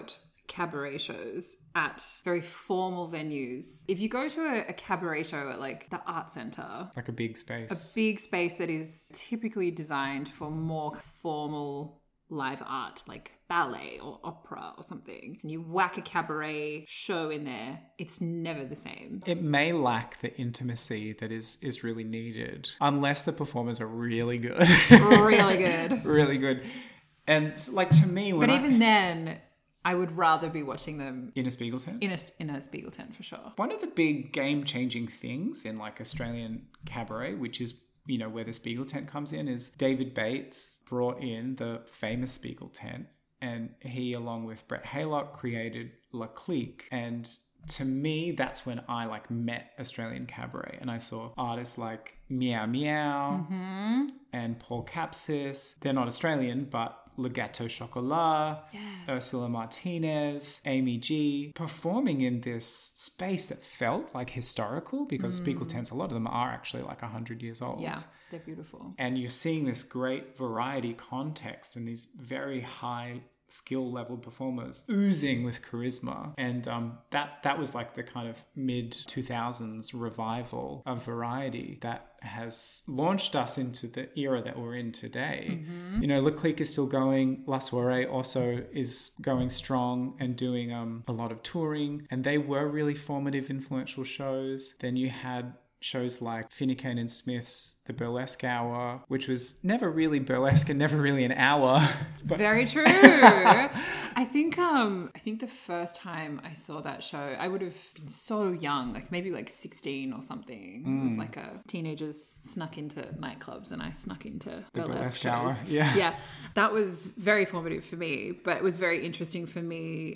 cabaret shows at very formal venues. If you go to a cabaret show at like the art center, Like a big space. a big space that is typically designed for more formal live art, like ballet or opera or something, and you whack a cabaret show in there, it's never the same. It may lack the intimacy that is really needed unless the performers are really good. Really good. Really good. And like to me, when But even then, I would rather be watching them in a Spiegel tent? in a Spiegel tent for sure. One of the big game-changing things in like Australian cabaret, which is, you know, where the Spiegel tent comes in, is David Bates brought in the famous Spiegel tent, and he, along with Brett Haylock, created La Clique. And to me, that's when I like met Australian cabaret, and I saw artists like Meow Meow and Paul Capsis. They're not Australian, but Le Gâteau Chocolat, Ursula Martinez, Amy G, performing in this space that felt like historical, because Spiegel tents, a lot of them are actually like 100 years old. Yeah, they're beautiful. And you're seeing this great variety context and these very high skill level performers oozing with charisma. And that was like the kind of mid 2000s revival of variety that has launched us into the era that we're in today. You know, Le Clique is still going. La Soirée also is going strong and doing a lot of touring, and they were really formative, influential shows. Then you had shows like Finucane and Smith's The Burlesque Hour, which was never really burlesque and never really an hour. But very true. I think the first time I saw that show, I would have been so young, like maybe like 16 or something. It was like teenagers snuck into nightclubs and I snuck into The burlesque Burlesque Hour. shows. Yeah. That was very formative for me, but it was very interesting for me.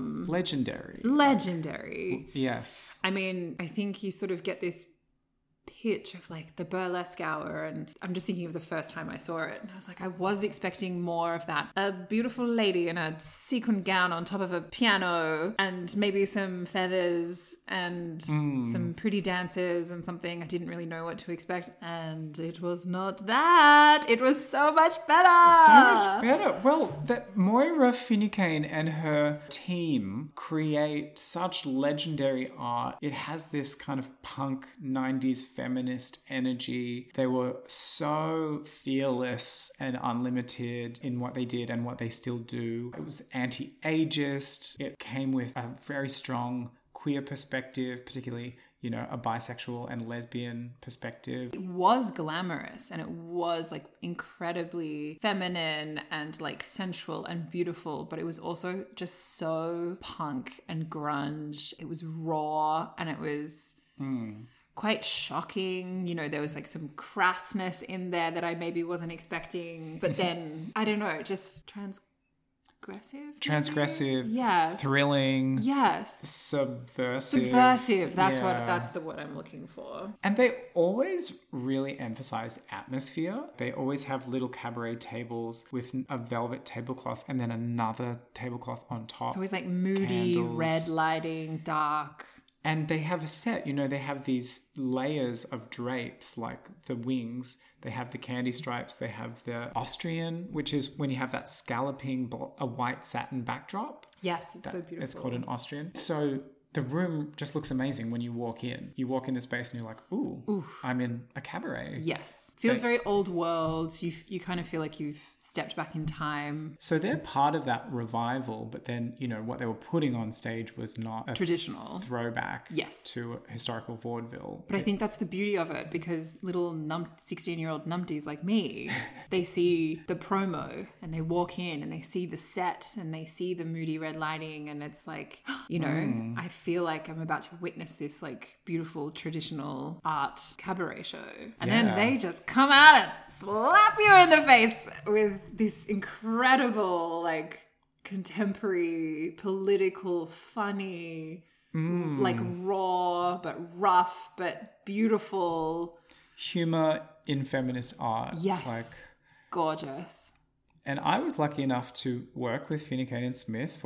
Legendary. Yes. I mean, I think you sort of get this pitch of like the Burlesque Hour, and I'm just thinking of the first time I saw it, and I was like, I was expecting more of that, a beautiful lady in a sequin gown on top of a piano and maybe some feathers and some pretty dancers and something. I didn't really know what to expect, and it was not that. It was so much better. So much better. Well, that Moira Finucane and her team create such legendary art. It has this kind of punk 90s feminist energy. They were so fearless and unlimited in what they did and what they still do. It was anti-ageist. It came with a very strong queer perspective, particularly, you know, a bisexual and lesbian perspective. It was glamorous and it was like incredibly feminine and like sensual and beautiful, but it was also just so punk and grunge. It was raw and it was quite shocking. You know, there was like some crassness in there that I maybe wasn't expecting, but then I don't know, just transgressive, yes, thrilling, yes, subversive. That's the word I'm looking for. And they always really emphasize atmosphere. They always have little cabaret tables with a velvet tablecloth and then another tablecloth on top. It's always like moody, candles, red lighting, dark. And they have a set, you know, they have these layers of drapes, like the wings. They have the candy stripes. They have the Austrian, which is when you have that scalloping, a white satin backdrop. Yes, it's so beautiful. It's called an Austrian. So the room just looks amazing when you walk in. You walk in the space and you're like, ooh, I'm in a cabaret. Yes. Feels very old world. You kind of feel like you've stepped back in time. So they're part of that revival, but then, you know, what they were putting on stage was not a traditional throwback yes. to historical vaudeville. But I think that's the beauty of it, because little 16-year-old numpties like me, they see the promo and they walk in and they see the set and they see the moody red lighting, and it's like, you know, I feel like I'm about to witness this like beautiful traditional art cabaret show. And then they just come out and slap you in the face with this incredible like contemporary political funny like raw but rough but beautiful humor in feminist art. Yes, like gorgeous. And I was lucky enough to work with Finucane and Smith for quite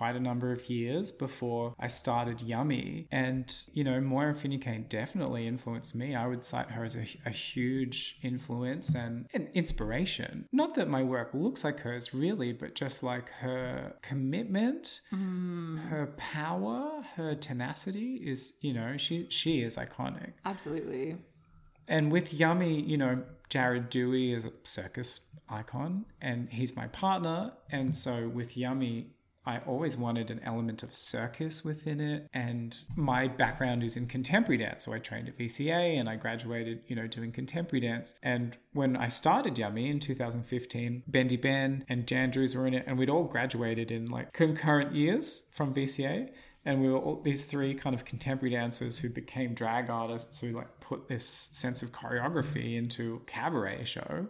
quite a number of years before I started Yummy. And, you know, Moira Finucane definitely influenced me. I would cite her as a huge influence and an inspiration. Not that my work looks like hers really, but just like her commitment, her power, her tenacity is, you know, she is iconic. Absolutely. And with Yummy, you know, Jared Dewey is a circus icon and he's my partner. And so with Yummy, I always wanted an element of circus within it. And my background is in contemporary dance. So I trained at VCA and I graduated, you know, doing contemporary dance. And when I started Yummy in 2015, Bendy Ben and Jan Drews were in it. And we'd all graduated in like concurrent years from VCA. And we were all these three kind of contemporary dancers who became drag artists who like put this sense of choreography into a cabaret show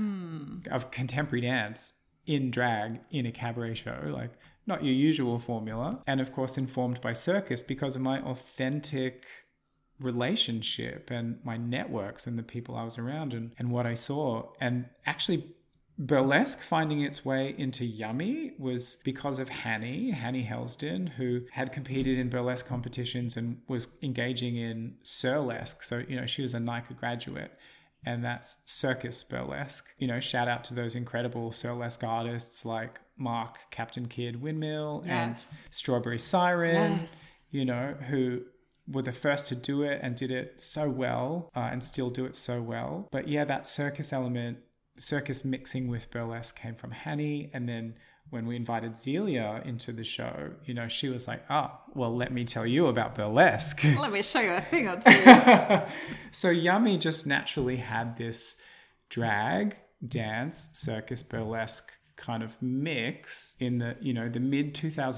of contemporary dance in drag in a cabaret show, like not your usual formula. And of course, informed by circus because of my authentic relationship and my networks and the people I was around and what I saw. And actually, burlesque finding its way into Yummy was because of Hanny Helsden, who had competed in burlesque competitions and was engaging in Surlesque. So, you know, she was a NICA graduate and that's circus burlesque. You know, shout out to those incredible Surlesque artists like Mark, Captain Kidd Windmill and Strawberry Siren, you know, who were the first to do it and did it so well and still do it so well. But yeah, that circus element, circus mixing with burlesque came from Hanny. And then when we invited Zelia into the show, you know, she was like, well, let me tell you about burlesque. Let me show you a thing or two. So Yummy just naturally had this drag, dance, circus, burlesque kind of mix in the, you know, the mid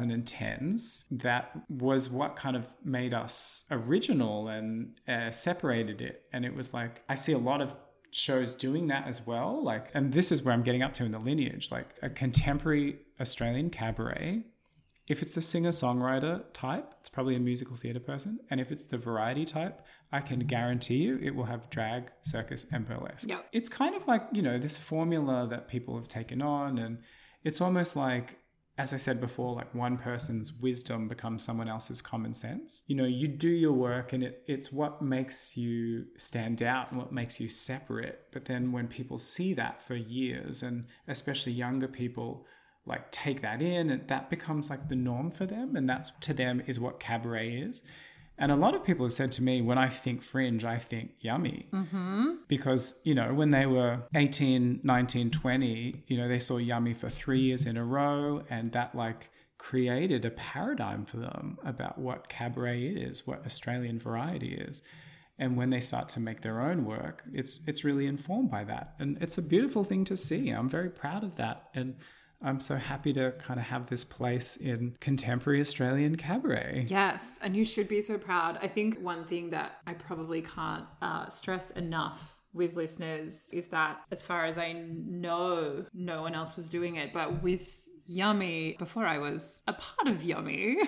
2010s. That was what kind of made us original and separated it. And it was like, I see a lot of shows doing that as well, like, and this is where I'm getting up to in the lineage, like a contemporary Australian cabaret. If it's the singer-songwriter type, it's probably a musical theatre person, and if it's the variety type, I can guarantee you it will have drag, circus, and burlesque. Yep. It's kind of like, you know, this formula that people have taken on, and it's almost like, as I said before, like one person's wisdom becomes someone else's common sense. You know, you do your work and it's what makes you stand out and what makes you separate. But then when people see that for years, and especially younger people, like take that in, and that becomes like the norm for them. And that's, to them, is what cabaret is. And a lot of people have said to me, when I think Fringe, I think Yummy. Because, you know, when they were 18, 19, 20, you know, they saw Yummy for 3 years in a row, and that like created a paradigm for them about what cabaret is, what Australian variety is. And when they start to make their own work, it's really informed by that. And it's a beautiful thing to see. I'm very proud of that. And I'm so happy to kind of have this place in contemporary Australian cabaret. Yes, and you should be so proud. I think one thing that I probably can't stress enough with listeners is that, as far as I know, no one else was doing it, but with Yummy, before I was a part of Yummy,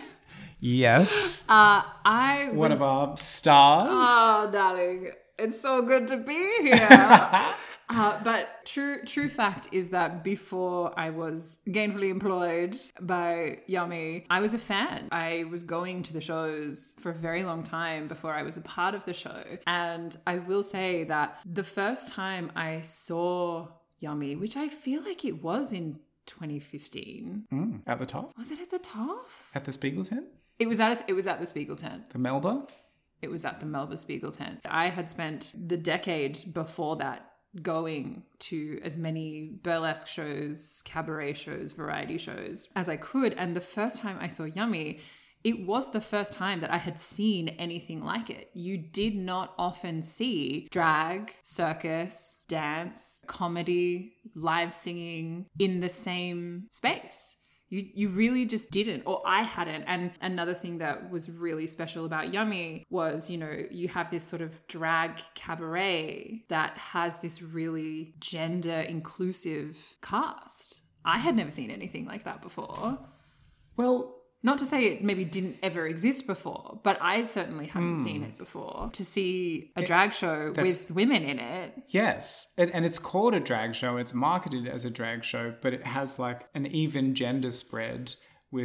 yes, I was one of our stars. Oh, darling, it's so good to be here. But true fact is that before I was gainfully employed by Yummy, I was a fan. I was going to the shows for a very long time before I was a part of the show. And I will say that the first time I saw Yummy, which I feel like it was in 2015. At the top? Was it at the TOFF? At the Spiegel tent? It was at the Spiegel tent. The Melba? It was at the Melba Spiegel tent. I had spent the decade before that going to as many burlesque shows, cabaret shows, variety shows as I could. And the first time I saw Yummy, it was the first time that I had seen anything like it. You did not often see drag, circus, dance, comedy, live singing in the same space. You really just didn't, or I hadn't. And another thing that was really special about Yummy was, you know, you have this sort of drag cabaret that has this really gender inclusive cast. I had never seen anything like that before. Well, not to say it maybe didn't ever exist before, but I certainly hadn't seen it before. To see a drag show with women in it. Yes. And it's called a drag show. It's marketed as a drag show, but it has like an even gender spread with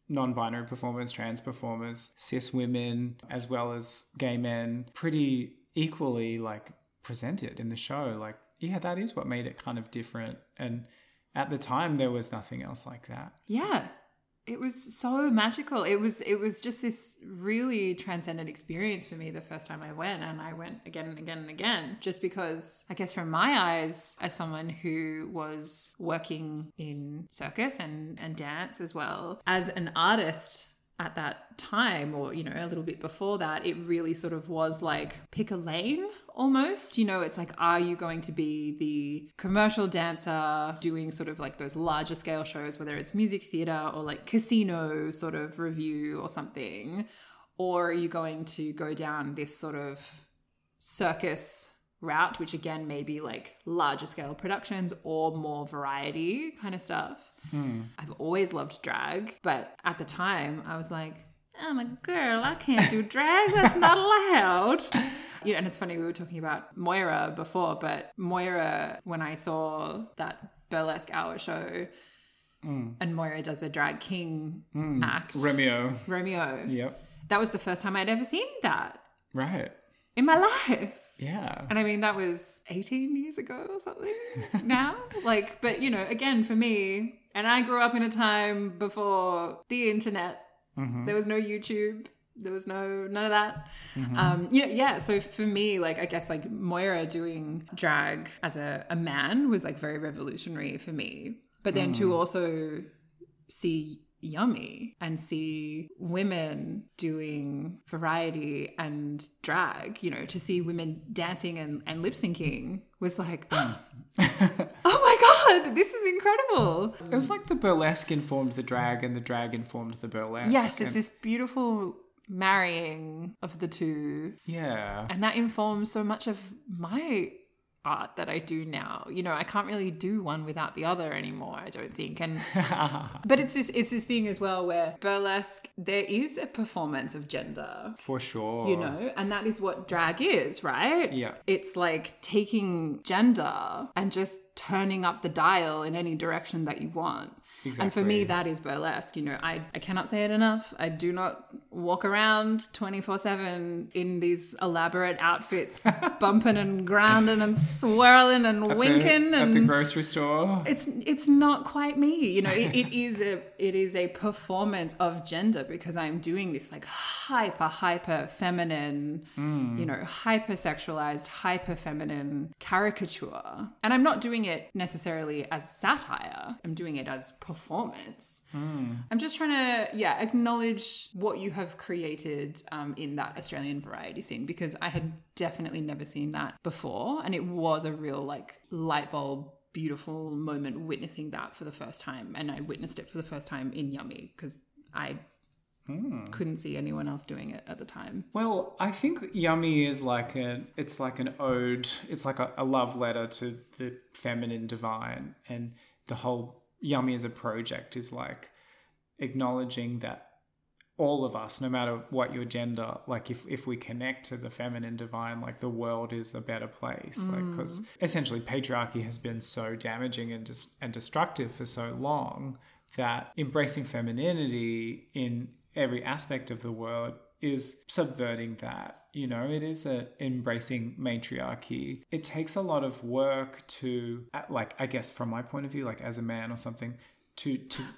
non-binary performers, trans performers, cis women, as well as gay men, pretty equally like presented in the show. Like, yeah, that is what made it kind of different. And at the time, there was nothing else like that. Yeah. It was so magical. It was just this really transcendent experience for me the first time I went, and I went again and again and again, just because I guess from my eyes, as someone who was working in circus and dance as well, as an artist at that time, or, you know, a little bit before that, it really sort of was like, pick a lane almost. You know, it's like, are you going to be the commercial dancer doing sort of like those larger scale shows, whether it's music theatre or like Casino sort of review or something, or are you going to go down this sort of circus route, which again may be like larger scale productions or more variety kind of stuff. I've always loved drag, but at the time I was like, I'm a girl, I can't do drag, that's not allowed. You know, and it's funny, we were talking about Moira before, but Moira, when I saw that burlesque hour show, and Moira does a drag king act. Romeo. Yep. That was the first time I'd ever seen that. Right. In my life. Yeah. And I mean, that was 18 years ago or something now. Like, but you know, again, for me, and I grew up in a time before the internet. There was no YouTube. There was none of that. Yeah. So for me, like, I guess like Moira doing drag as a man was like very revolutionary for me. But then to also see Yummy and see women doing variety and drag, you know, to see women dancing and lip syncing was like, oh my God, this is incredible. It was like the burlesque informed the drag and the drag informed the burlesque. Yes, it's this beautiful marrying of the two. Yeah. And that informs so much of my art that I do now. You know, I can't really do one without the other anymore, I don't think. And but it's this thing as well where burlesque, there is a performance of gender. For sure. You know, and that is what drag is, right? Yeah. It's like taking gender and just turning up the dial in any direction that you want. Exactly. And for me, that is burlesque. You know, I cannot say it enough. I do not walk around 24/7 in these elaborate outfits, bumping and grinding and swirling and winking. At the grocery store. It's not quite me. You know, it is a performance of gender, because I'm doing this like hyper feminine, you know, hypersexualized, hyper feminine caricature. And I'm not doing it necessarily as satire. I'm doing it as performance. I'm just trying to, acknowledge what you have created in that Australian variety scene, because I had definitely never seen that before. And it was a real like light bulb, beautiful moment witnessing that for the first time. And I witnessed it for the first time in Yummy, because I couldn't see anyone else doing it at the time. Well, I think Yummy is like it's like an ode. It's like a love letter to the feminine divine, and the whole Yummy as a project is like acknowledging that all of us, no matter what your gender, like if we connect to the feminine divine, like the world is a better place. Like, because essentially patriarchy has been so damaging and destructive for so long that embracing femininity in every aspect of the world is subverting that. You know, it is embracing matriarchy. It takes a lot of work to, like, I guess from my point of view, like as a man or something, to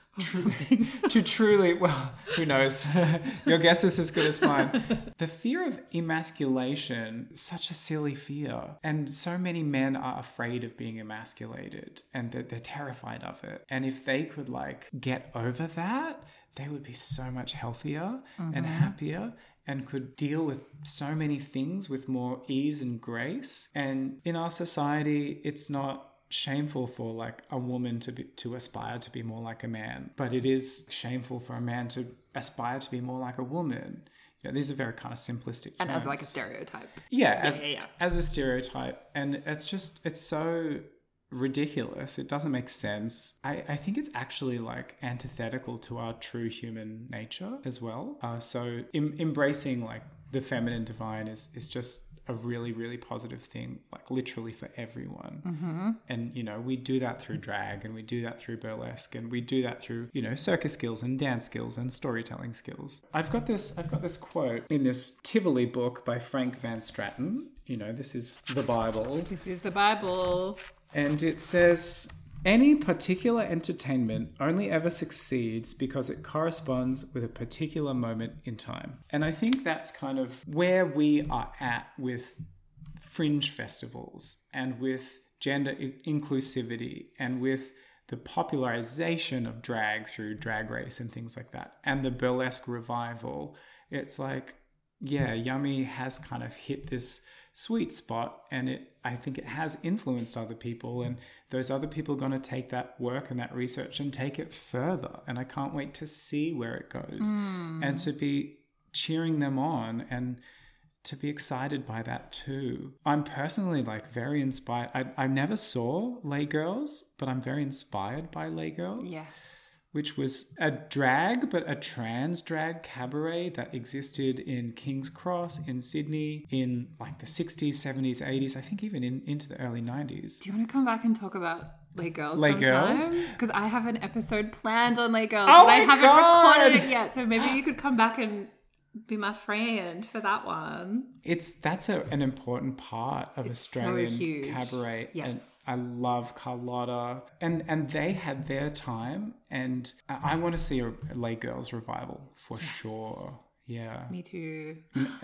truly, well, who knows? Your guess is as good as mine. The fear of emasculation, such a silly fear. And so many men are afraid of being emasculated, and they're terrified of it. And if they could like get over that, they would be so much healthier and happier, and could deal with so many things with more ease and grace. And in our society, it's not shameful for like a woman to aspire to be more like a man, but it is shameful for a man to aspire to be more like a woman. You know, these are very kind of simplistic terms. And as like a stereotype. As a stereotype. And it's so ridiculous. It doesn't make sense. I think it's actually like antithetical to our true human nature as well. So embracing like the feminine divine is just a really, really positive thing, like literally for everyone. And, you know, we do that through drag, and we do that through burlesque, and we do that through, you know, circus skills and dance skills and storytelling skills. I've got this quote in this Tivoli book by Frank Van Straten. You know, this is the Bible. This is the Bible. And it says, any particular entertainment only ever succeeds because it corresponds with a particular moment in time. And I think that's kind of where we are at with fringe festivals and with gender inclusivity and with the popularization of drag through Drag Race and things like that. And the burlesque revival. It's like, yeah, Yummy has kind of hit this sweet spot, and I think it has influenced other people, and those other people are going to take that work and that research and take it further, and I can't wait to see where it goes and to be cheering them on and to be excited by that too. I'm personally like very inspired. I never saw Lay Girls, but I'm very inspired by Lay Girls. Yes. Which was a drag, but a trans drag cabaret that existed in King's Cross in Sydney in like the 60s, 70s, 80s, I think even into the early 90s. Do you want to come back and talk about Lay Girls Lay sometime? Girls? Because I have an episode planned on Lay Girls, Oh but I my haven't God! recorded it yet. So maybe you could come back and be my friend for that one. That's an important part of It's Australian so huge. cabaret. Yes. And I love Carlotta. And they had their time, and I want to see a Lay Girls revival for sure. Yeah. Me too.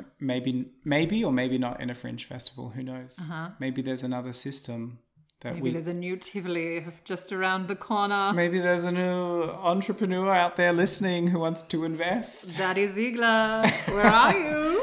Maybe or maybe not in a fringe festival. Who knows? Maybe there's another system that Maybe there's a new Tivoli just around the corner. Maybe there's a new entrepreneur out there listening who wants to invest. Daddy Ziegler, where are you?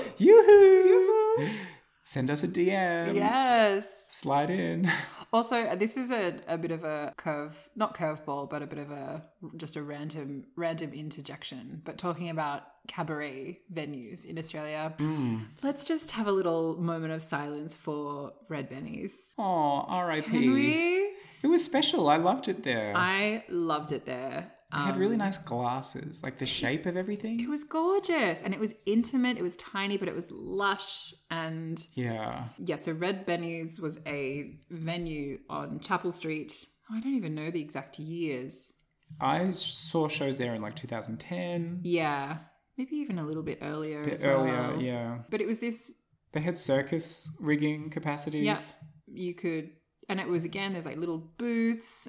Yoo-hoo! Send us a DM. Yes. Slide in. Also, this is a bit of a not curveball, but a bit of just a random interjection. But talking about cabaret venues in Australia, let's just have a little moment of silence for Red Benny's. Oh, R.I.P. Can we? It was special. I loved it there. I loved it there. They had really nice glasses, like the shape of everything. It was gorgeous, and it was intimate. It was tiny, but it was lush. And yeah, so Red Benny's was a venue on Chapel Street. I don't even know the exact years. I saw shows there in like 2010. Yeah, maybe even a little bit earlier. Earlier, yeah. But it was this. They had circus rigging capacities. Yeah, you could, and it was again. There's like little booths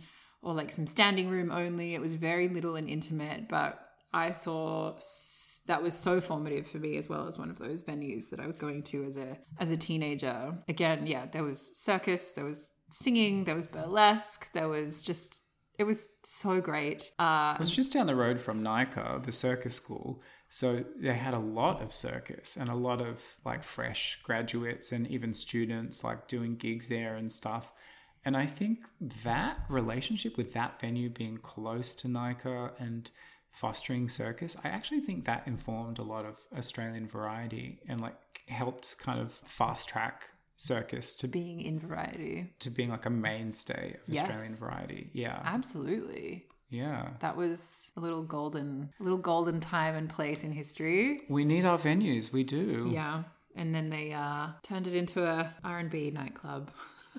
or like some standing room only. It was very little and intimate, but I saw that was so formative for me as well as one of those venues that I was going to as a teenager. Again, yeah, there was circus, there was singing, there was burlesque, there was just, it was so great. It was just down the road from NICA, the circus school. So they had a lot of circus and a lot of like fresh graduates and even students like doing gigs there and stuff. And I think that relationship with that venue being close to NICA and fostering circus, I actually think that informed a lot of Australian variety and like helped kind of fast track circus to being in variety, to being like a mainstay of Australian variety. Yeah, absolutely. Yeah, that was a little golden time and place in history. We need our venues. We do. Yeah, and then they turned it into a R&B nightclub.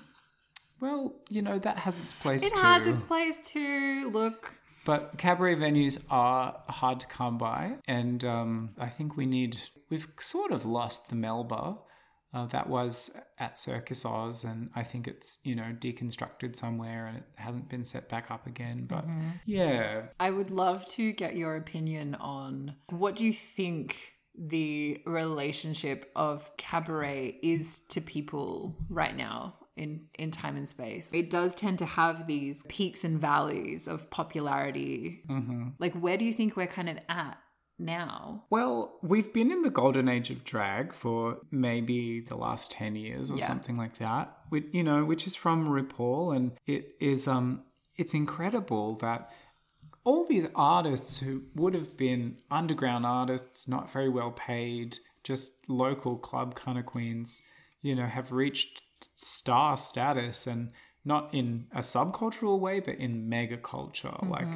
Well, you know, that has its place too. It has its place too. Look. But cabaret venues are hard to come by. And I think we've sort of lost the Melba. That was at Circus Oz. And I think it's, you know, deconstructed somewhere and it hasn't been set back up again. But yeah. I would love to get your opinion on what do you think the relationship of cabaret is to people right now? In time and space. It does tend to have these peaks and valleys of popularity. Mm-hmm. Like, where do you think we're kind of at now? Well, we've been in the golden age of drag for maybe the last 10 years or something like that, which is from RuPaul. And it is, it's incredible that all these artists who would have been underground artists, not very well paid, just local club kind of queens, you know, have reached star status, and not in a subcultural way but in mega culture. Like,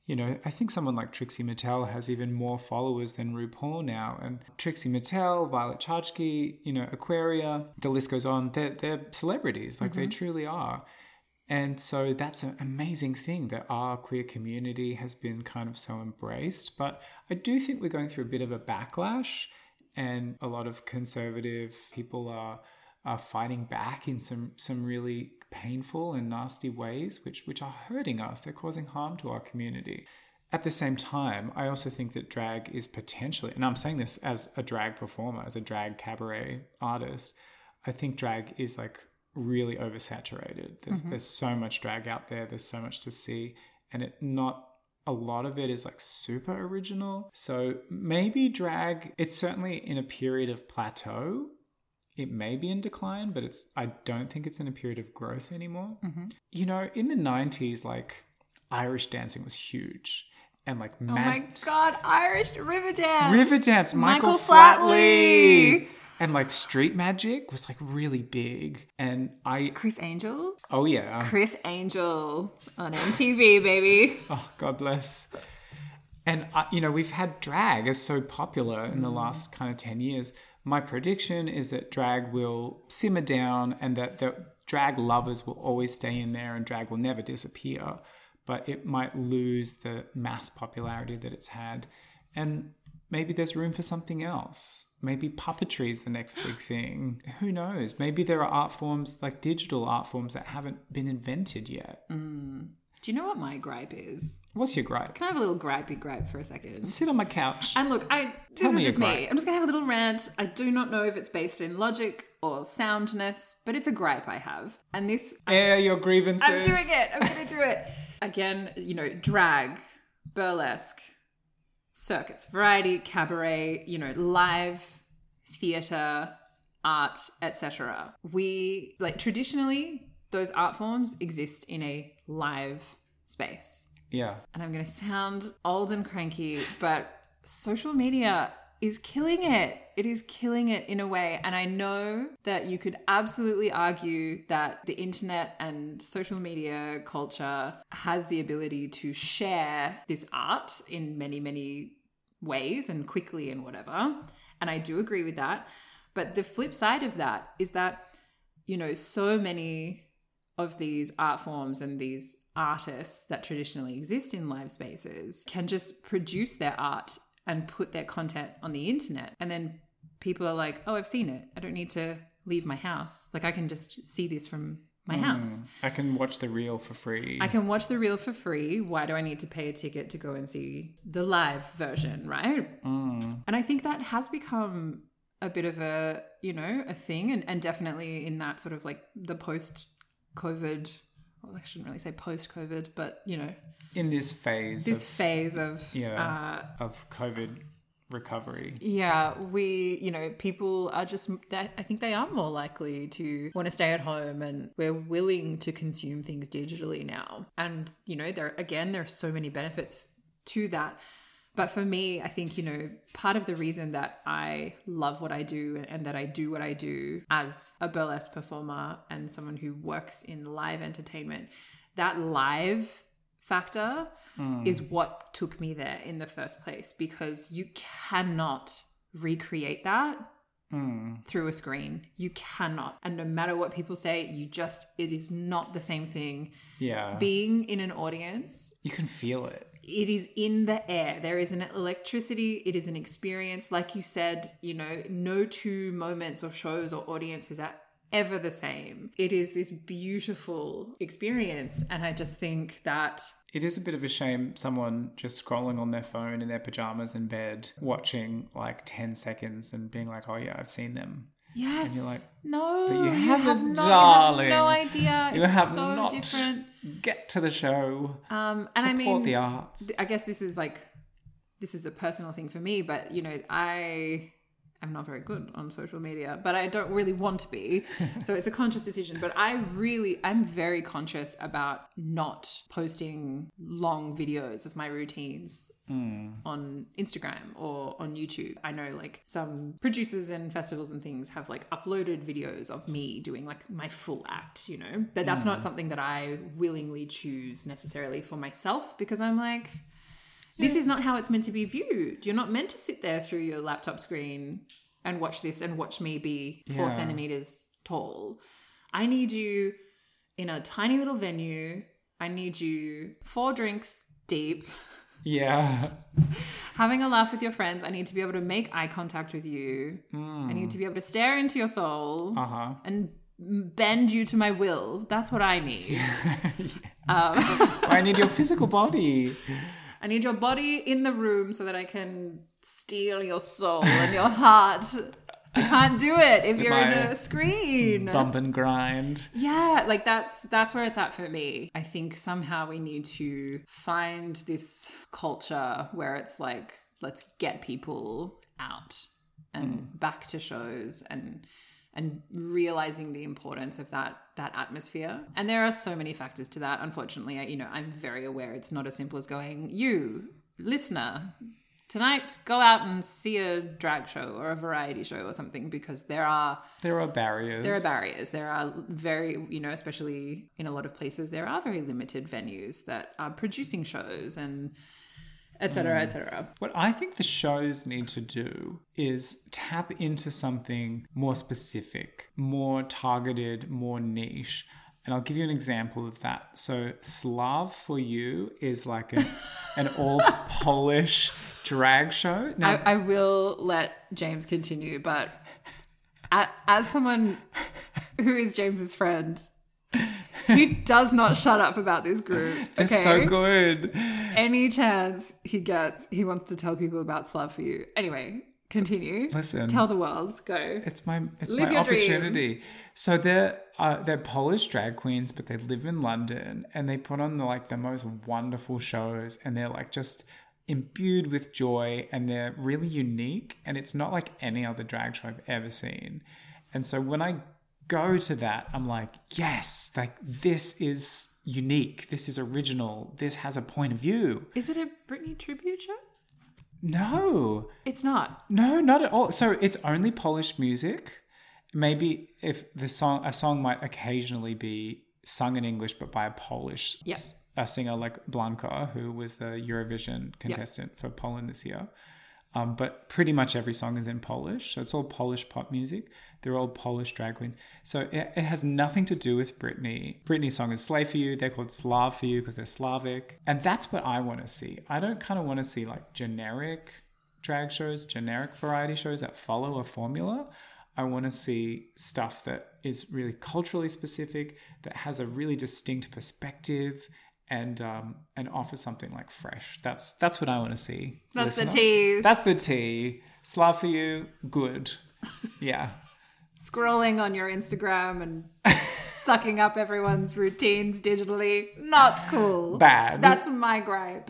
You know, I think someone like Trixie Mattel has even more followers than RuPaul now. And Trixie Mattel, Violet Chachki, you know, Aquaria, the list goes on. They're celebrities, like they truly are. And so that's an amazing thing that our queer community has been kind of so embraced. But I do think we're going through a bit of a backlash, and a lot of conservative people are fighting back in some really painful and nasty ways, which are hurting us. They're causing harm to our community. At the same time, I also think that drag is potentially, and I'm saying this as a drag performer, as a drag cabaret artist, I think drag is like really oversaturated. There's so much drag out there. There's so much to see, and not a lot of it is like super original. So maybe drag, it's certainly in a period of plateau. It may be in decline, but I don't think it's in a period of growth anymore. You know, in the 90s, like Irish dancing was huge. And like, oh my God, Irish Riverdance. Riverdance, Michael Flatley. And like street magic was like really big. And Chris Angel. Oh yeah. Chris Angel on MTV, baby. Oh, God bless. And, you know, we've had drag as so popular in the last kind of 10 years. My prediction is that drag will simmer down, and that the drag lovers will always stay in there, and drag will never disappear, but it might lose the mass popularity that it's had. And maybe there's room for something else. Maybe puppetry is the next big thing. Who knows? Maybe there are art forms, like digital art forms, that haven't been invented yet. Do you know what my gripe is? What's your gripe? Can I have a little gripey gripe for a second? Sit on my couch. And look, this is just me. I'm just going to have a little rant. I do not know if it's based in logic or soundness, but it's a gripe I have. And this... Air your grievances. I'm doing it. I'm going to do it. Again, you know, drag, burlesque, circus, variety, cabaret, you know, live theatre, art, etc. We, like, traditionally... those art forms exist in a live space. Yeah. And I'm going to sound old and cranky, but social media is killing it. It is killing it in a way. And I know that you could absolutely argue that the internet and social media culture has the ability to share this art in many, many ways and quickly and whatever. And I do agree with that. But the flip side of that is that, you know, so many of these art forms and these artists that traditionally exist in live spaces can just produce their art and put their content on the internet. And then people are like, oh, I've seen it. I don't need to leave my house. Like, I can just see this from my house. I can watch the reel for free. I can watch the reel for free. Why do I need to pay a ticket to go and see the live version, right? And I think that has become a bit of a, you know, a thing. And definitely in that sort of like the post-COVID, well, I shouldn't really say post-COVID, but, you know. In this phase of COVID recovery. Yeah, you know, people are just, I think they are more likely to want to stay at home, and we're willing to consume things digitally now. And, you know, there are so many benefits to that. But for me, I think, you know, part of the reason that I love what I do and that I do what I do as a burlesque performer and someone who works in live entertainment, that live factor is what took me there in the first place, because you cannot recreate that through a screen. You cannot. And no matter what people say, it is not the same thing. Yeah. Being in an audience, you can feel it. It is in the air. There is an electricity. It is an experience. Like you said, you know, no two moments or shows or audiences are ever the same. It is this beautiful experience. And I just think that it is a bit of a shame someone just scrolling on their phone in their pajamas in bed, watching like 10 seconds and being like, oh yeah, I've seen them. Yes. And you're like, no, but you haven't, darling. You have no idea. You it's have so not. Different. Get to the show. And support I mean, the arts. I guess this is a personal thing for me, but you know, I am not very good on social media, but I don't really want to be. So it's a conscious decision. But I'm very conscious about not posting long videos of my routines on Instagram or on YouTube. I know like some producers and festivals and things have like uploaded videos of me doing like my full act, you know, but that's not something that I willingly choose necessarily for myself, because I'm like, This is not how it's meant to be viewed. You're not meant to sit there through your laptop screen and watch this and watch me be 4 centimeters tall. I need you in a tiny little venue. I need you 4 drinks deep. Yeah. Having a laugh with your friends. I need to be able to make eye contact with you. I need to be able to stare into your soul and bend you to my will. That's what I need. I need your physical body. I need your body in the room so that I can steal your soul and your heart. I can't do it if you're in a screen. Bump and grind. Yeah, like that's where it's at for me. I think somehow we need to find this culture where it's like, let's get people out and back to shows and realizing the importance of that atmosphere. And there are so many factors to that. Unfortunately, I'm very aware it's not as simple as going, you, listener, tonight go out and see a drag show or a variety show or something, because there are barriers. There are very, especially in a lot of places, there are very limited venues that are producing shows and et cetera, et cetera. What I think the shows need to do is tap into something more specific, more targeted, more niche. And I'll give you an example of that. So Slav for You is like an all Polish drag show. Now, I will let James continue, but as someone who is James's friend, he does not shut up about this group. Okay? It's so good. Any chance he gets, he wants to tell people about Slav for You. Anyway, continue. Listen. Tell the world. Go. It's my opportunity. Dream. So they're Polish drag queens, but they live in London, and they put on the most wonderful shows, and they're like just imbued with joy, and they're really unique, and it's not like any other drag show I've ever seen. And so when I go to that, I'm like, yes, like this is unique, this is original, this has a point of view. Is it a Britney tribute show? No. It's not. No, not at all. So it's only Polish music. Maybe if a song might occasionally be sung in English, but by a Polish singer like Blanka, who was the Eurovision contestant for Poland this year. But pretty much every song is in Polish. So it's all Polish pop music. They're all Polish drag queens. So it has nothing to do with Britney. Britney's song is Slave for You. They're called Slav for You because they're Slavic. And that's what I want to see. I don't kind of want to see like generic drag shows, generic variety shows that follow a formula. I want to see stuff that is really culturally specific, that has a really distinct perspective, and offer something like fresh. That's what I want to see. That's listener. the tea. That's the tea. Slav for You, good. Yeah. Scrolling on your Instagram and sucking up everyone's routines digitally, not cool. Bad. That's my gripe.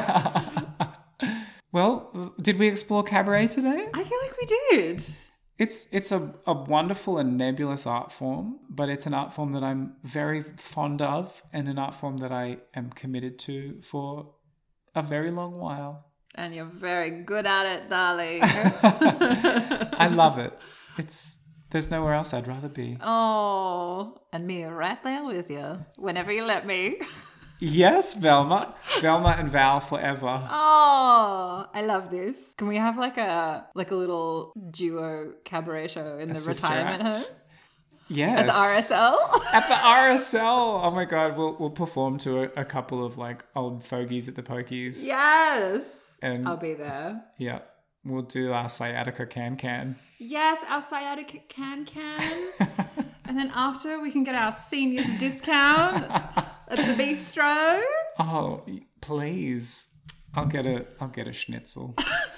Well, did we explore cabaret today? I feel like we did. It's a wonderful and nebulous art form, but it's an art form that I'm very fond of, and an art form that I am committed to for a very long while. And you're very good at it, darling. I love it. There's nowhere else I'd rather be. Oh, and me right there with you, whenever you let me. Yes, Velma. Velma and Val forever. Oh, I love this. Can we have like a little duo cabaret show in the retirement home? Yes. At the RSL? At the RSL. Oh my God. We'll perform to a couple of like old fogies at the Pokies. Yes. And I'll be there. Yeah. We'll do our sciatica can. Yes, our sciatica can. And then after we can get our seniors discount at the bistro. Oh, please. I'll get a schnitzel.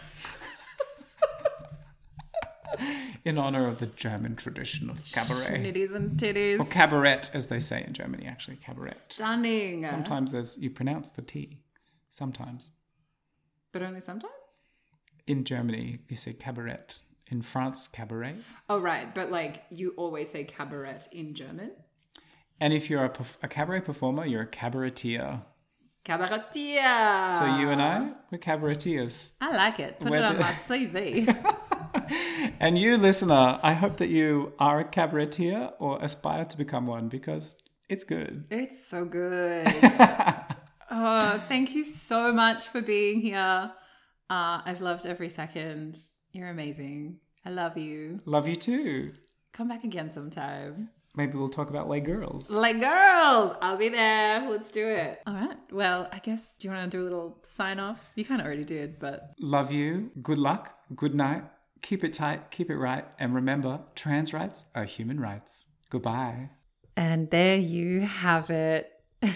In honor of the German tradition of cabaret. Schnitties and titties. Or cabaret, as they say in Germany, actually. Cabaret. Stunning. Sometimes you pronounce the T. Sometimes. But only sometimes? In Germany, you say cabaret. In France, cabaret. Oh, right. But like you always say cabaret in German. And if you're a cabaret performer, you're a cabaretier. Cabaretier. So you and I, we're cabaretiers. I like it. Put it on my CV. And you, listener, I hope that you are a cabaretier or aspire to become one, because it's good. It's so good. Oh, thank you so much for being here. I've loved every second. You're amazing. I love you. Love you too. Come back again sometime. Maybe we'll talk about Les Girls. Les Girls! I'll be there. Let's do it. All right. Well, I guess, do you want to do a little sign off? You kind of already did, but... Love you. Good luck. Good night. Keep it tight. Keep it right. And remember, trans rights are human rights. Goodbye. And there you have it.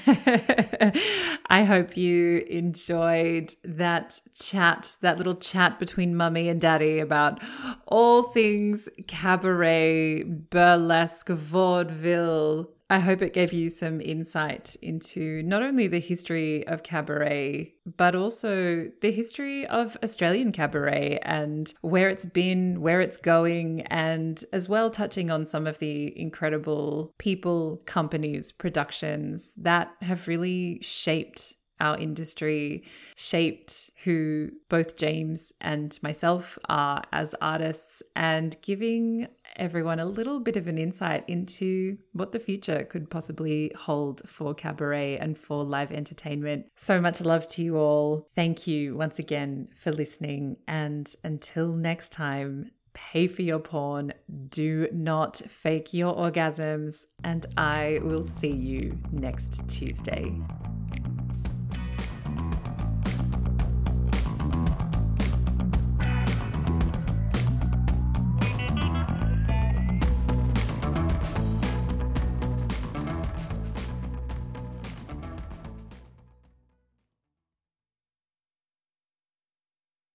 I hope you enjoyed that chat, that little chat between Mummy and Daddy about all things cabaret, burlesque, vaudeville. I hope it gave you some insight into not only the history of cabaret, but also the history of Australian cabaret and where it's been, where it's going, and as well touching on some of the incredible people, companies, productions that have really shaped our industry, shaped who both James and myself are as artists, and giving everyone a little bit of an insight into what the future could possibly hold for cabaret and for live entertainment. So much love to you all. Thank you once again for listening. And until next time, pay for your porn, do not fake your orgasms, and I will see you next Tuesday.